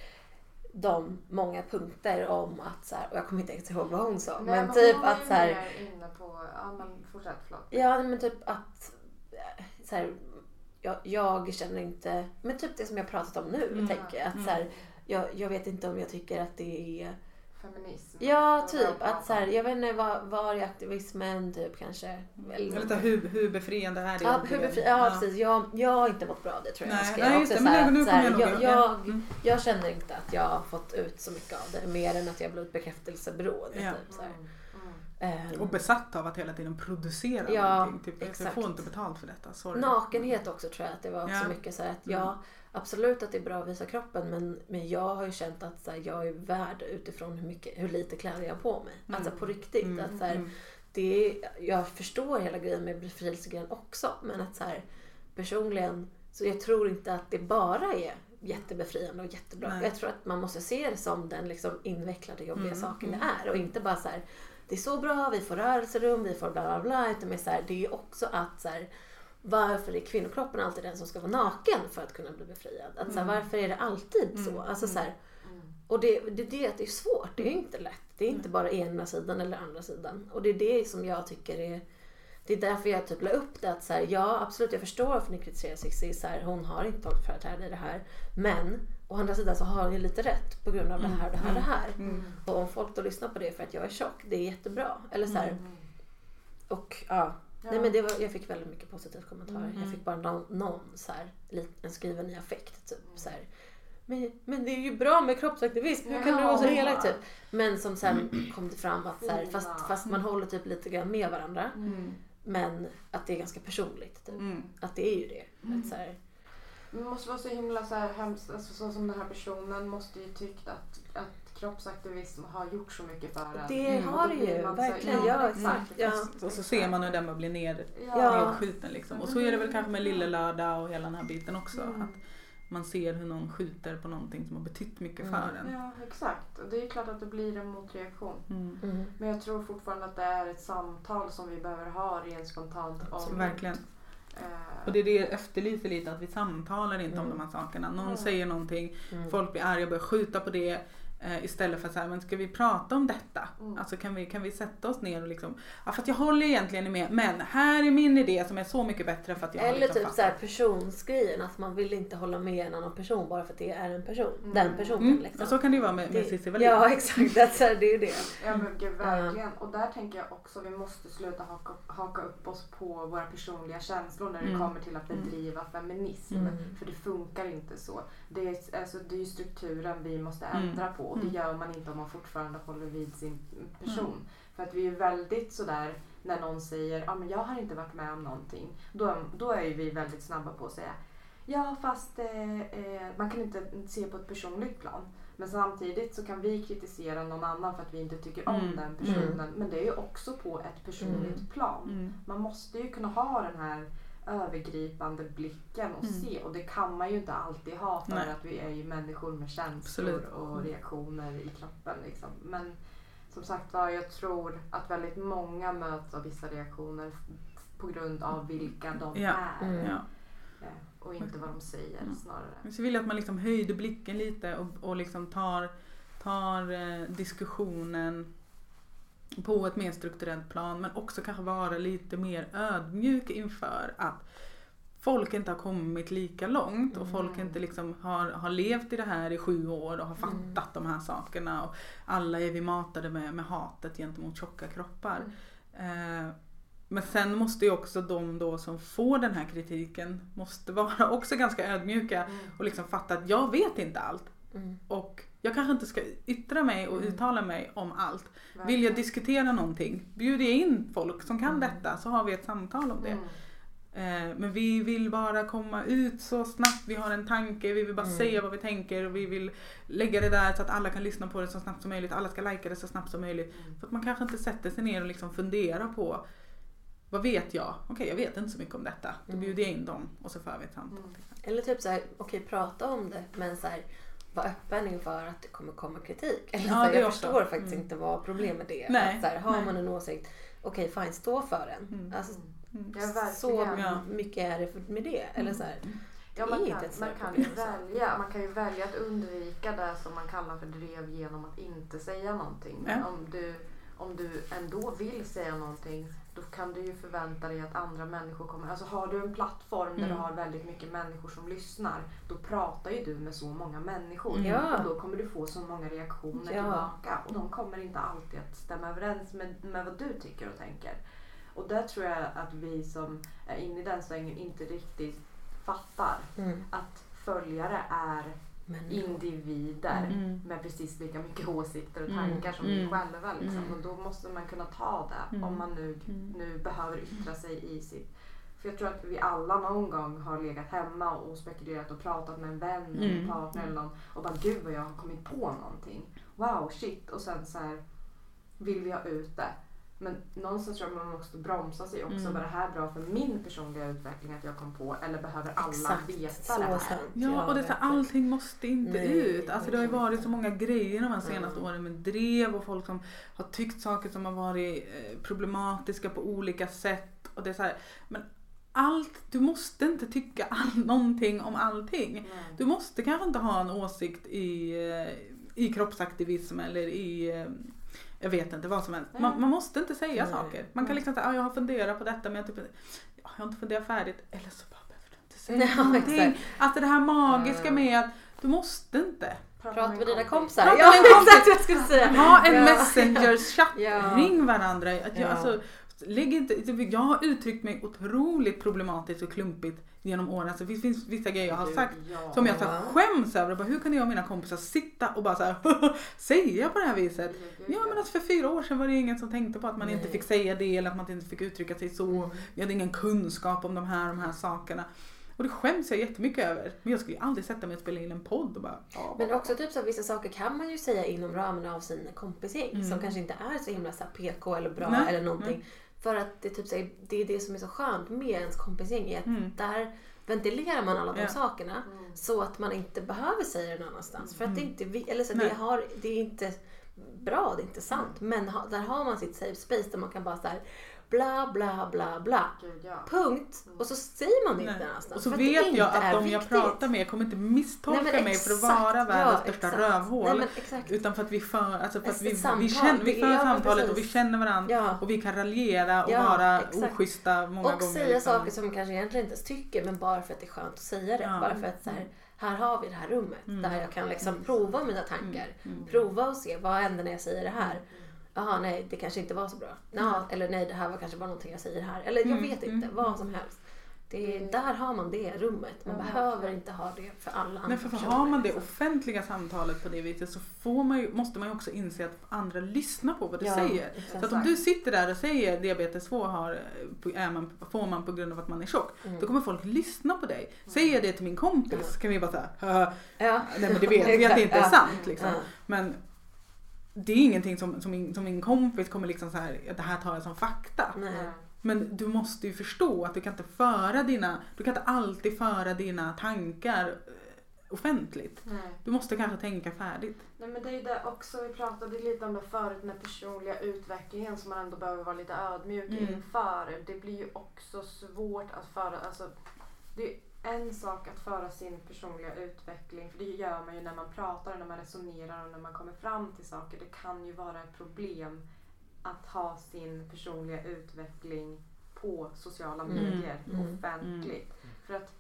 de många punkter om att så här, och jag kommer inte ens ihåg vad hon sa, Nej, men typ hon var att ju så här, mer inne på, ja men fortsätt, förlåt. ja men typ att eh, så här, jag, jag känner inte, men typ det som jag pratat om nu, Mm. tänker jag, att så här, jag, jag vet inte om jag tycker att det är Feminism. ja, Det var typ. bra Att så här, jag vet inte, var, var är aktivismen typ kanske? Eller, Eller hur, hur befriande är det? ja, egentligen? hur befri, ja, precis. Jag, jag har inte mått bra av det tror jag. Nej, jag skrev nej, också just det, så här men nu att, så kommer här, jag nog jag, ihåg. jag, Mm. jag känner inte att jag har fått ut så mycket av det. Mer än att jag blivit bekräftelseberoende. Ja. Typ, så här. Mm. Mm. Ehm, Och besatt av att hela tiden producera Ja, någonting. Typ, jag exakt. får inte betalt för detta. Sorry. Nakenhet också tror jag att det var också Ja. mycket så här att Mm. jag absolut att det är bra att visa kroppen men, men jag har ju känt att så här, jag är värd utifrån hur, mycket, hur lite kläder jag har på mig. Mm. Alltså på riktigt. Mm, Att, så här, mm. det är, jag förstår hela grejen med befrielsegrejen också men att så här, personligen så jag tror inte att det bara är jättebefriande och jättebra. Nej. Jag tror att man måste se det som den liksom invecklade jobbiga Mm, saken mm. det är och inte bara så här det är så bra, vi får rörelserum, vi får bla bla bla utan med så här, det är också att så här, varför är kvinnokroppen alltid den som ska vara naken för att kunna bli befriad? Att, så här, Mm. varför är det alltid så? Mm, Alltså, så här, Mm. och det, det är det att det är svårt, det är inte lätt. Det är inte bara ena sidan eller andra sidan. Och det är det som jag tycker är det är därför jag typ la upp det att så här, ja absolut jag förstår varför ni kritiserar Cissi så här, hon har inte tolkföreträde i det här men å andra sidan så har jag lite rätt på grund av det här, det här, det här. Mm. Och om folk då lyssnar på det för att jag är tjock, det är jättebra. Eller så här, Mm. och ja, Ja. nej men det var, jag fick väldigt mycket positiva kommentarer. Mm. Jag fick bara någon, någon så här, lit- en skriven i affekt typ så här. men, men det är ju bra med kroppsaktivism, hur kan ja, du vara så elak typ? Men som sen kom det fram att så här, fast, fast man håller typ lite grann med varandra, mm. men att det är ganska personligt typ. Mm. Att det är ju det. Mm. Att så här, det måste vara så himla så här hemskt, alltså, så som den här personen måste ju tyckt att, att kroppsaktivism har gjort så mycket för en. Det mm. har det ju, verkligen. Ja, exakt. Ja. Och så ser man hur den bara blir ned, ja. nedskjuten liksom. Och så är det väl kanske med Lille Lördag och hela den här biten också. Mm. Att man ser hur någon skjuter på någonting som har betytt mycket mm. för en. Ja, exakt. Och det är klart att det blir en motreaktion. Mm. Mm. Men jag tror fortfarande att det är ett samtal som vi behöver ha rent spontant. Om verkligen. Uh, och det är det jag efterlyser lite, att vi samtalar inte mm. om de här sakerna. Någon mm. säger någonting, mm. folk blir arga och börjar skjuta på det. Uh, istället för att säga, men ska vi prata om detta? Mm. Alltså kan vi, kan vi sätta oss ner och liksom, ja fast jag håller egentligen med, men här är min idé som är så mycket bättre för att jag eller har liksom typ så här personsgrejen, att man vill inte hålla med en annan person bara för att det är en person. Mm. Den personen mm. liksom. Och så kan det ju vara med, med Cissi Wallin. Ja exakt, det är det. Är det. Ja men gud, verkligen. Uh. Och där tänker jag också, vi måste sluta haka, haka upp oss på våra personliga känslor när det mm. kommer till att bedriva mm. feminism. Mm. För det funkar inte så. Det är, alltså, det är ju strukturen vi måste ändra mm. på, och det gör man inte om man fortfarande håller vid sin person. Mm. För att vi är väldigt sådär, när någon säger ja ah, men jag har inte varit med om någonting, då, då är ju vi väldigt snabba på att säga ja fast eh, eh, man kan inte se på ett personligt plan. Men samtidigt så kan vi kritisera någon annan för att vi inte tycker om mm. den personen. Mm. Men det är ju också på ett personligt mm. plan. Mm. Man måste ju kunna ha den här övergripande blicken och mm. se, och det kan man ju inte alltid ha för Nej. Att vi är ju människor med känslor Absolut. Och reaktioner i kroppen liksom. Men som sagt var, jag tror att väldigt många möts av vissa reaktioner på grund av vilka de ja. Är mm. ja. och inte vad de säger mm. snarare. Så vill jag att man liksom höjder blicken lite och, och liksom tar, tar eh, diskussionen på ett mer strukturellt plan, men också kanske vara lite mer ödmjuk inför att folk inte har kommit lika långt och folk inte liksom har, har levt i det här i sju år och har fattat mm. de här sakerna, och alla är vi matade med, med hatet gentemot tjocka kroppar. Mm. Eh, men sen måste ju också de då som får den här kritiken måste vara också ganska ödmjuka mm. och liksom fatta att jag vet inte allt. Mm. Och jag kanske inte ska yttra mig och uttala mig om allt. Verkligen. Vill jag diskutera någonting, bjuder jag in folk som kan mm. detta, så har vi ett samtal om det. Mm. Eh, men vi vill bara komma ut så snabbt, vi har en tanke, vi vill bara mm. säga vad vi tänker, och vi vill lägga det där så att alla kan lyssna på det så snabbt som möjligt, alla ska lajka det så snabbt som möjligt. Mm. För att man kanske inte sätter sig ner och liksom funderar på, vad vet jag? Okej, okay, jag vet inte så mycket om detta. Då bjuder jag in dem och så för vi ett samtal. Mm. Eller typ så här, okej okay, prata om det, men så här, var öppen inför att det kommer komma kritik. Eller ja, så här, jag också. Förstår faktiskt mm. inte vad problemet är. Nej, att så här, har nej. Man en åsikt, okej okay, fine, stå för den. Mm. Alltså, mm. Ja, så mycket är det med det. Eller så här, ja, man, kan, man, kan ju välja, man kan ju välja att undvika det som man kallar för drev genom att inte säga någonting. Men ja. om, du, om du ändå vill säga någonting, då kan du ju förvänta dig att andra människor kommer. Alltså har du en plattform mm. där du har väldigt mycket människor som lyssnar, då pratar ju du med så många människor. Ja. Och då kommer du få så många reaktioner ja. Tillbaka. Och de kommer inte alltid att stämma överens med, med vad du tycker och tänker. Och där tror jag att vi som är inne i den svängen inte riktigt fattar mm. att följare är människor. Individer mm. med precis lika mycket åsikter och tankar mm. som vi mm. själva liksom. Mm. Och då måste man kunna ta det mm. om man nu, nu behöver yttra sig i sitt. För jag tror att vi alla någon gång har legat hemma och spekulerat och pratat med en vän mm. eller en partner eller någon, och bara gud vad jag har kommit på någonting. Wow, shit. Och sen så här vill vi ha ut det. Men någonstans tror jag man måste bromsa sig också. Mm. Var det här bra för min personliga utveckling att jag kom på? Eller behöver alla Exakt. Veta det här? Sant. Ja, och det så, allting måste inte Nej, ut. Alltså det har ju varit så många grejer de senaste mm. åren med drev och folk som har tyckt saker som har varit problematiska på olika sätt. Och det är så här, men allt, du måste inte tycka all, någonting om allting. Mm. Du måste kanske inte ha en åsikt i, i kroppsaktivism eller i... Jag vet inte vad som helst. Man, man måste inte säga Nej. Saker. Man kan liksom säga, ah, jag har funderat på detta men jag, typ, jag har inte funderat färdigt. Eller så bara behöver du inte säga Nej, någonting. Alltså det här magiska med att du måste inte. Prata med dina kompisar. Ja, exakt vad jag skulle säga. Ha en ja. Messenger-chatt. Ja. Ring varandra. Att jag, ja. alltså, lägg inte, jag har uttryckt mig otroligt problematiskt och klumpigt genom åren. Alltså, det finns vissa grejer jag har sagt ja. som jag så här, skäms över. Bara, hur kan jag och mina kompisar sitta och bara så här, säga på det här viset? Ja, men alltså för fyra år sedan var det ingen som tänkte på att man Nej. inte fick säga det eller att man inte fick uttrycka sig så. Mm. Vi hade ingen kunskap om de här, de här sakerna. Och det skäms jag jättemycket över. Men jag skulle aldrig sätta mig och spela in en podd och bara... Ja, men också typ så vissa saker kan man ju säga inom ramen av sin kompisgäng. Mm. Som kanske inte är så himla så här P K eller bra Nej. eller någonting. Nej. För att det, typ, så är, det är det som är så skönt med ens kompisgäng. Att mm. där ventilerar man alla de ja. sakerna. Mm. Så att man inte behöver säga det någon annanstans. För att det, inte, eller så, det, har, det är inte bra, det är inte sant. Men ha, där har man sitt safe space där man kan bara så här... bla bla bla bla. Gud, ja. Punkt. Och så säger man det inte någonstans. Och så vet jag att de jag pratar med kommer inte misstolka Nej, mig exakt, för att vara världens ja, största rövhål. Nej, utan för att vi för, alltså för att vi, vi, känner, vi för ja, samtalet precis. och vi känner varandra ja. och vi kan raljera och ja, vara exakt. oschyssta många och gånger. Och säga liksom. saker som man kanske egentligen inte tycker, men bara för att det är skönt att säga det. Ja. Bara för att så här, här har vi det här rummet mm. där jag kan liksom mm. prova mina tankar. Mm. Mm. Prova och se vad händer när jag säger det här. Jaha, nej, det kanske inte var så bra. Nå, mm. Eller nej, det här var kanske bara någonting jag säger här. Eller jag mm. vet inte, mm. vad som helst. Det är, där har man det rummet. Man mm. behöver inte ha det för alla andra. Nej, för, för har man det offentliga samtalet på det viset så får man ju, måste man ju också inse att andra lyssnar på vad du ja, säger. Så att om du sitter där och säger diabetes två har, är man, får man på grund av att man är tjock. Mm. Då kommer folk lyssna på dig. Säger jag det till min kompis mm. så kan vi bara säga ja. nej men det vet vi att det inte är sant liksom. Ja. Men det är ingenting som, som, min, som min kompis kommer liksom så här, det här tar jag som fakta. Nej. Men du måste ju förstå att du kan inte föra dina, du kan inte alltid föra dina tankar offentligt. Nej. Du måste kanske tänka färdigt. Nej, men det är ju det också, vi pratade lite om det förut, den personliga utvecklingen som man ändå behöver vara lite ödmjuk mm. inför. Det blir ju också svårt att föra, alltså det är en sak att föra sin personliga utveckling, för det gör man ju när man pratar, när man resonerar och när man kommer fram till saker. Det kan ju vara ett problem att ha sin personliga utveckling på sociala medier mm. offentligt. Mm. För att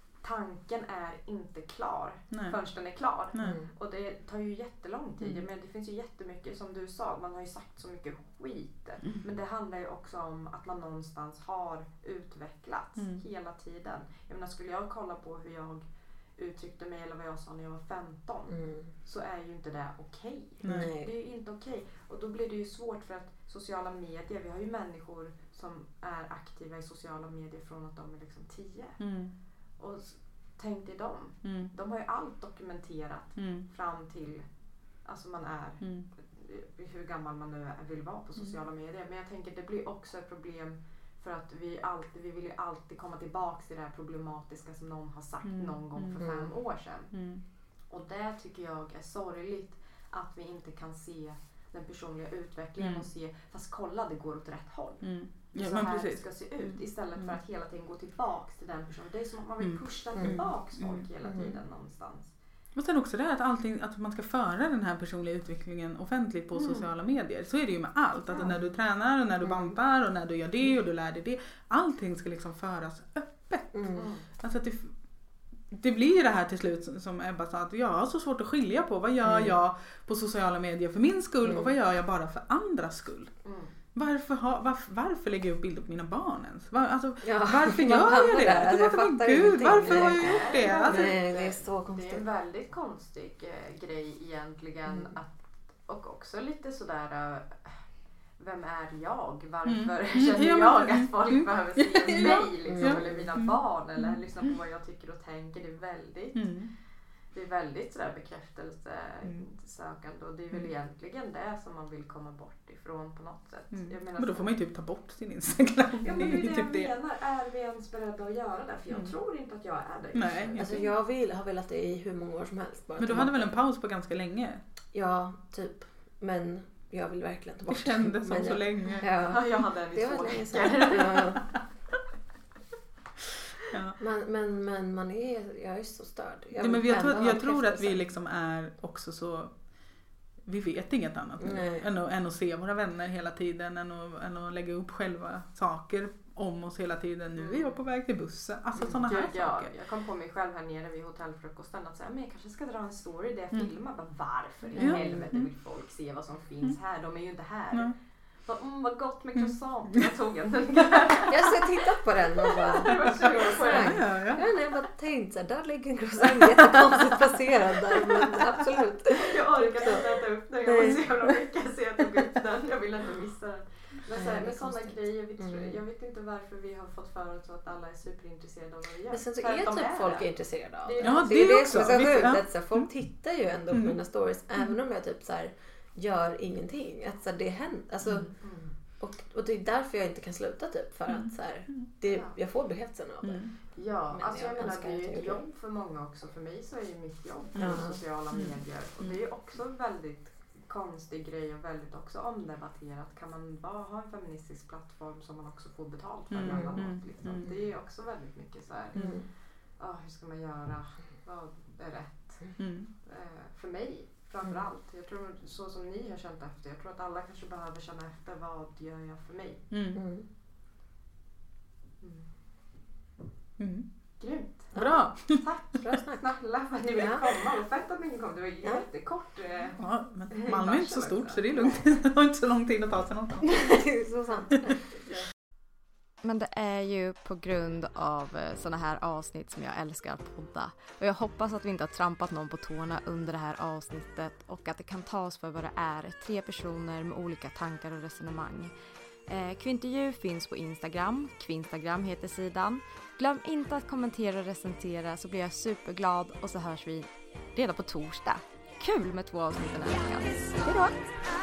tanken är inte klar Nej. förrän den är klar. Nej. Och det tar ju jättelång tid. Mm. Men det finns ju jättemycket, som du sa, man har ju sagt så mycket skit. Mm. Men det handlar ju också om att man någonstans har utvecklats mm. hela tiden. Jag menar, skulle jag kolla på hur jag uttryckte mig eller vad jag sa när jag var femton mm. så är ju inte det okej. Okay. Det är ju inte okej. Okay. Och då blir det ju svårt för att sociala medier, vi har ju människor som är aktiva i sociala medier från att de är liksom tio. Mm. Och tänk dig dem. Mm. De har ju allt dokumenterat mm. fram till alltså man är mm. hur gammal man nu vill vara på sociala mm. medier. Men jag tänker det blir också ett problem för att vi alltid vi vill ju alltid komma tillbaka till det här problematiska som någon har sagt mm. någon gång för mm. fem år sedan. Mm. Och det tycker jag är sorgligt att vi inte kan se den personliga utvecklingen mm. och se, fast kolla det går åt rätt håll. Mm. Ja, så här precis. Ska se ut istället mm. för att hela tiden gå tillbaka till den personen. Det är som att man vill pusha mm. tillbaka folk mm. hela tiden mm. någonstans. Och sen också det att, allting, att man ska föra den här personliga utvecklingen offentligt på mm. sociala medier. Så är det ju med allt. Att ja. när du tränar och när du bantar och när du gör det och du lär dig det. Allting ska liksom föras öppet. Mm. Alltså att det, det blir det här till slut som Ebba sa, att jag har så svårt att skilja på vad gör mm. jag på sociala medier för min skull mm. och vad gör jag bara för andras skull. Mm. Varför, ha, varför, varför lägger jag upp bilder på mina barn ens? Var, alltså, ja, varför gör jag det? Alltså, jag fattar Gud, varför har jag gjort det? Alltså, nej, det är så konstigt. Det är en väldigt konstig äh, grej egentligen. Mm. Att, och också lite sådär, äh, vem är jag? Varför mm. känner ja, jag att folk mm. behöver se mig liksom, ja. eller mina barn? Eller mm. lyssna på vad jag tycker och tänker. Det är väldigt... Mm. Det är väldigt sådär bekräftelsesökande och det är väl mm. egentligen det som man vill komma bort ifrån på något sätt. Mm. Jag menar, men då får man ju typ ta bort sin Instagram. Ja, men det är det typ jag menar. Är vi ens beredda att göra det? För jag mm. tror inte att jag är det. Nej, jag, alltså, jag vill, har velat det i hur många år som helst. Bara men du hade väl en paus på ganska länge? Ja, typ. Men jag vill verkligen ta bort det. Kändes som men så jag, länge. Ja. ja, jag hade en i två veckor. Ja. Men, men, men man är, jag är så störd. Jag, ja, men jag tror, jag tror att vi liksom är också så, vi vet inget annat än att, än att se våra vänner hela tiden, än att, än att lägga upp själva saker om oss hela tiden. Nu är jag på väg till bussen. Alltså mm. sådana här ja, saker. Jag kom på mig själv här nere vid hotellfrukosten att säga, men jag kanske ska dra en story där jag mm. filmar. Bara, varför i ja. helvete vill folk se vad som finns mm. här? De är ju inte här. Mm. Mm, vad gott med croissant. Jag tog en. Jag har tittat på den och bara... Det var så ja, ja. Ja, nej, jag bara tänkt så här, där ligger en croissant jättekonstigt placerad där. Men absolut. Jag orkade inte äta upp den. Jag var så jävla mycket så jag tog upp den. Jag ville inte missa den. Men så här, med sådana grejer, vi tror, mm. jag vet inte varför vi har fått för oss att alla är superintresserade av vad vi gör. Men sen så är typ är folk är intresserade av det. Ja, det, det är det också. som är så sjukt. Ja. Att så här, folk tittar ju ändå på mm. mina stories, mm. även om jag typ så här, gör ingenting. Att så här, det händer. Alltså, mm. och, och det är därför jag inte kan sluta typ. För att så här, det, jag får bekräftelsen av det. Mm. Ja, men alltså jag, jag menar det är ju ett det. jobb för många också. För mig så är ju mitt jobb på mm. sociala medier. Och det är ju också väldigt konstig grej och väldigt också omdebatterat. Kan man bara ha en feministisk plattform som man också får betalt för mm, emellanåt, mm, liksom. mm. Det är också väldigt mycket så här. Mm. Ah, hur ska man göra? Vad är rätt? Mm. Eh, för mig framförallt. Jag tror så som ni har känt efter. Jag tror att alla kanske behöver känna efter. Vad gör jag för mig? Mm. Mm. Mm. Grymt. Bra. Tack. Bra snack. Snälla för att ni ville komma. Och fett att ni kom. Det var jättekort. Ja, men Malmö är inte så stort så det är lugnt. Det har inte så lång tid att ta sig någonstans. Så sant. Men det är ju på grund av såna här avsnitt som jag älskar att podda. Och jag hoppas att vi inte har trampat någon på tårna under det här avsnittet. Och att det kan tas för vad det är. Tre personer med olika tankar och resonemang. Eh, Kvintervju finns på Instagram. Kvinstagram heter sidan. Glöm inte att kommentera och recensera så blir jag superglad. Och så hörs vi redan på torsdag. Kul med två avsnitt den här veckan. Hej då!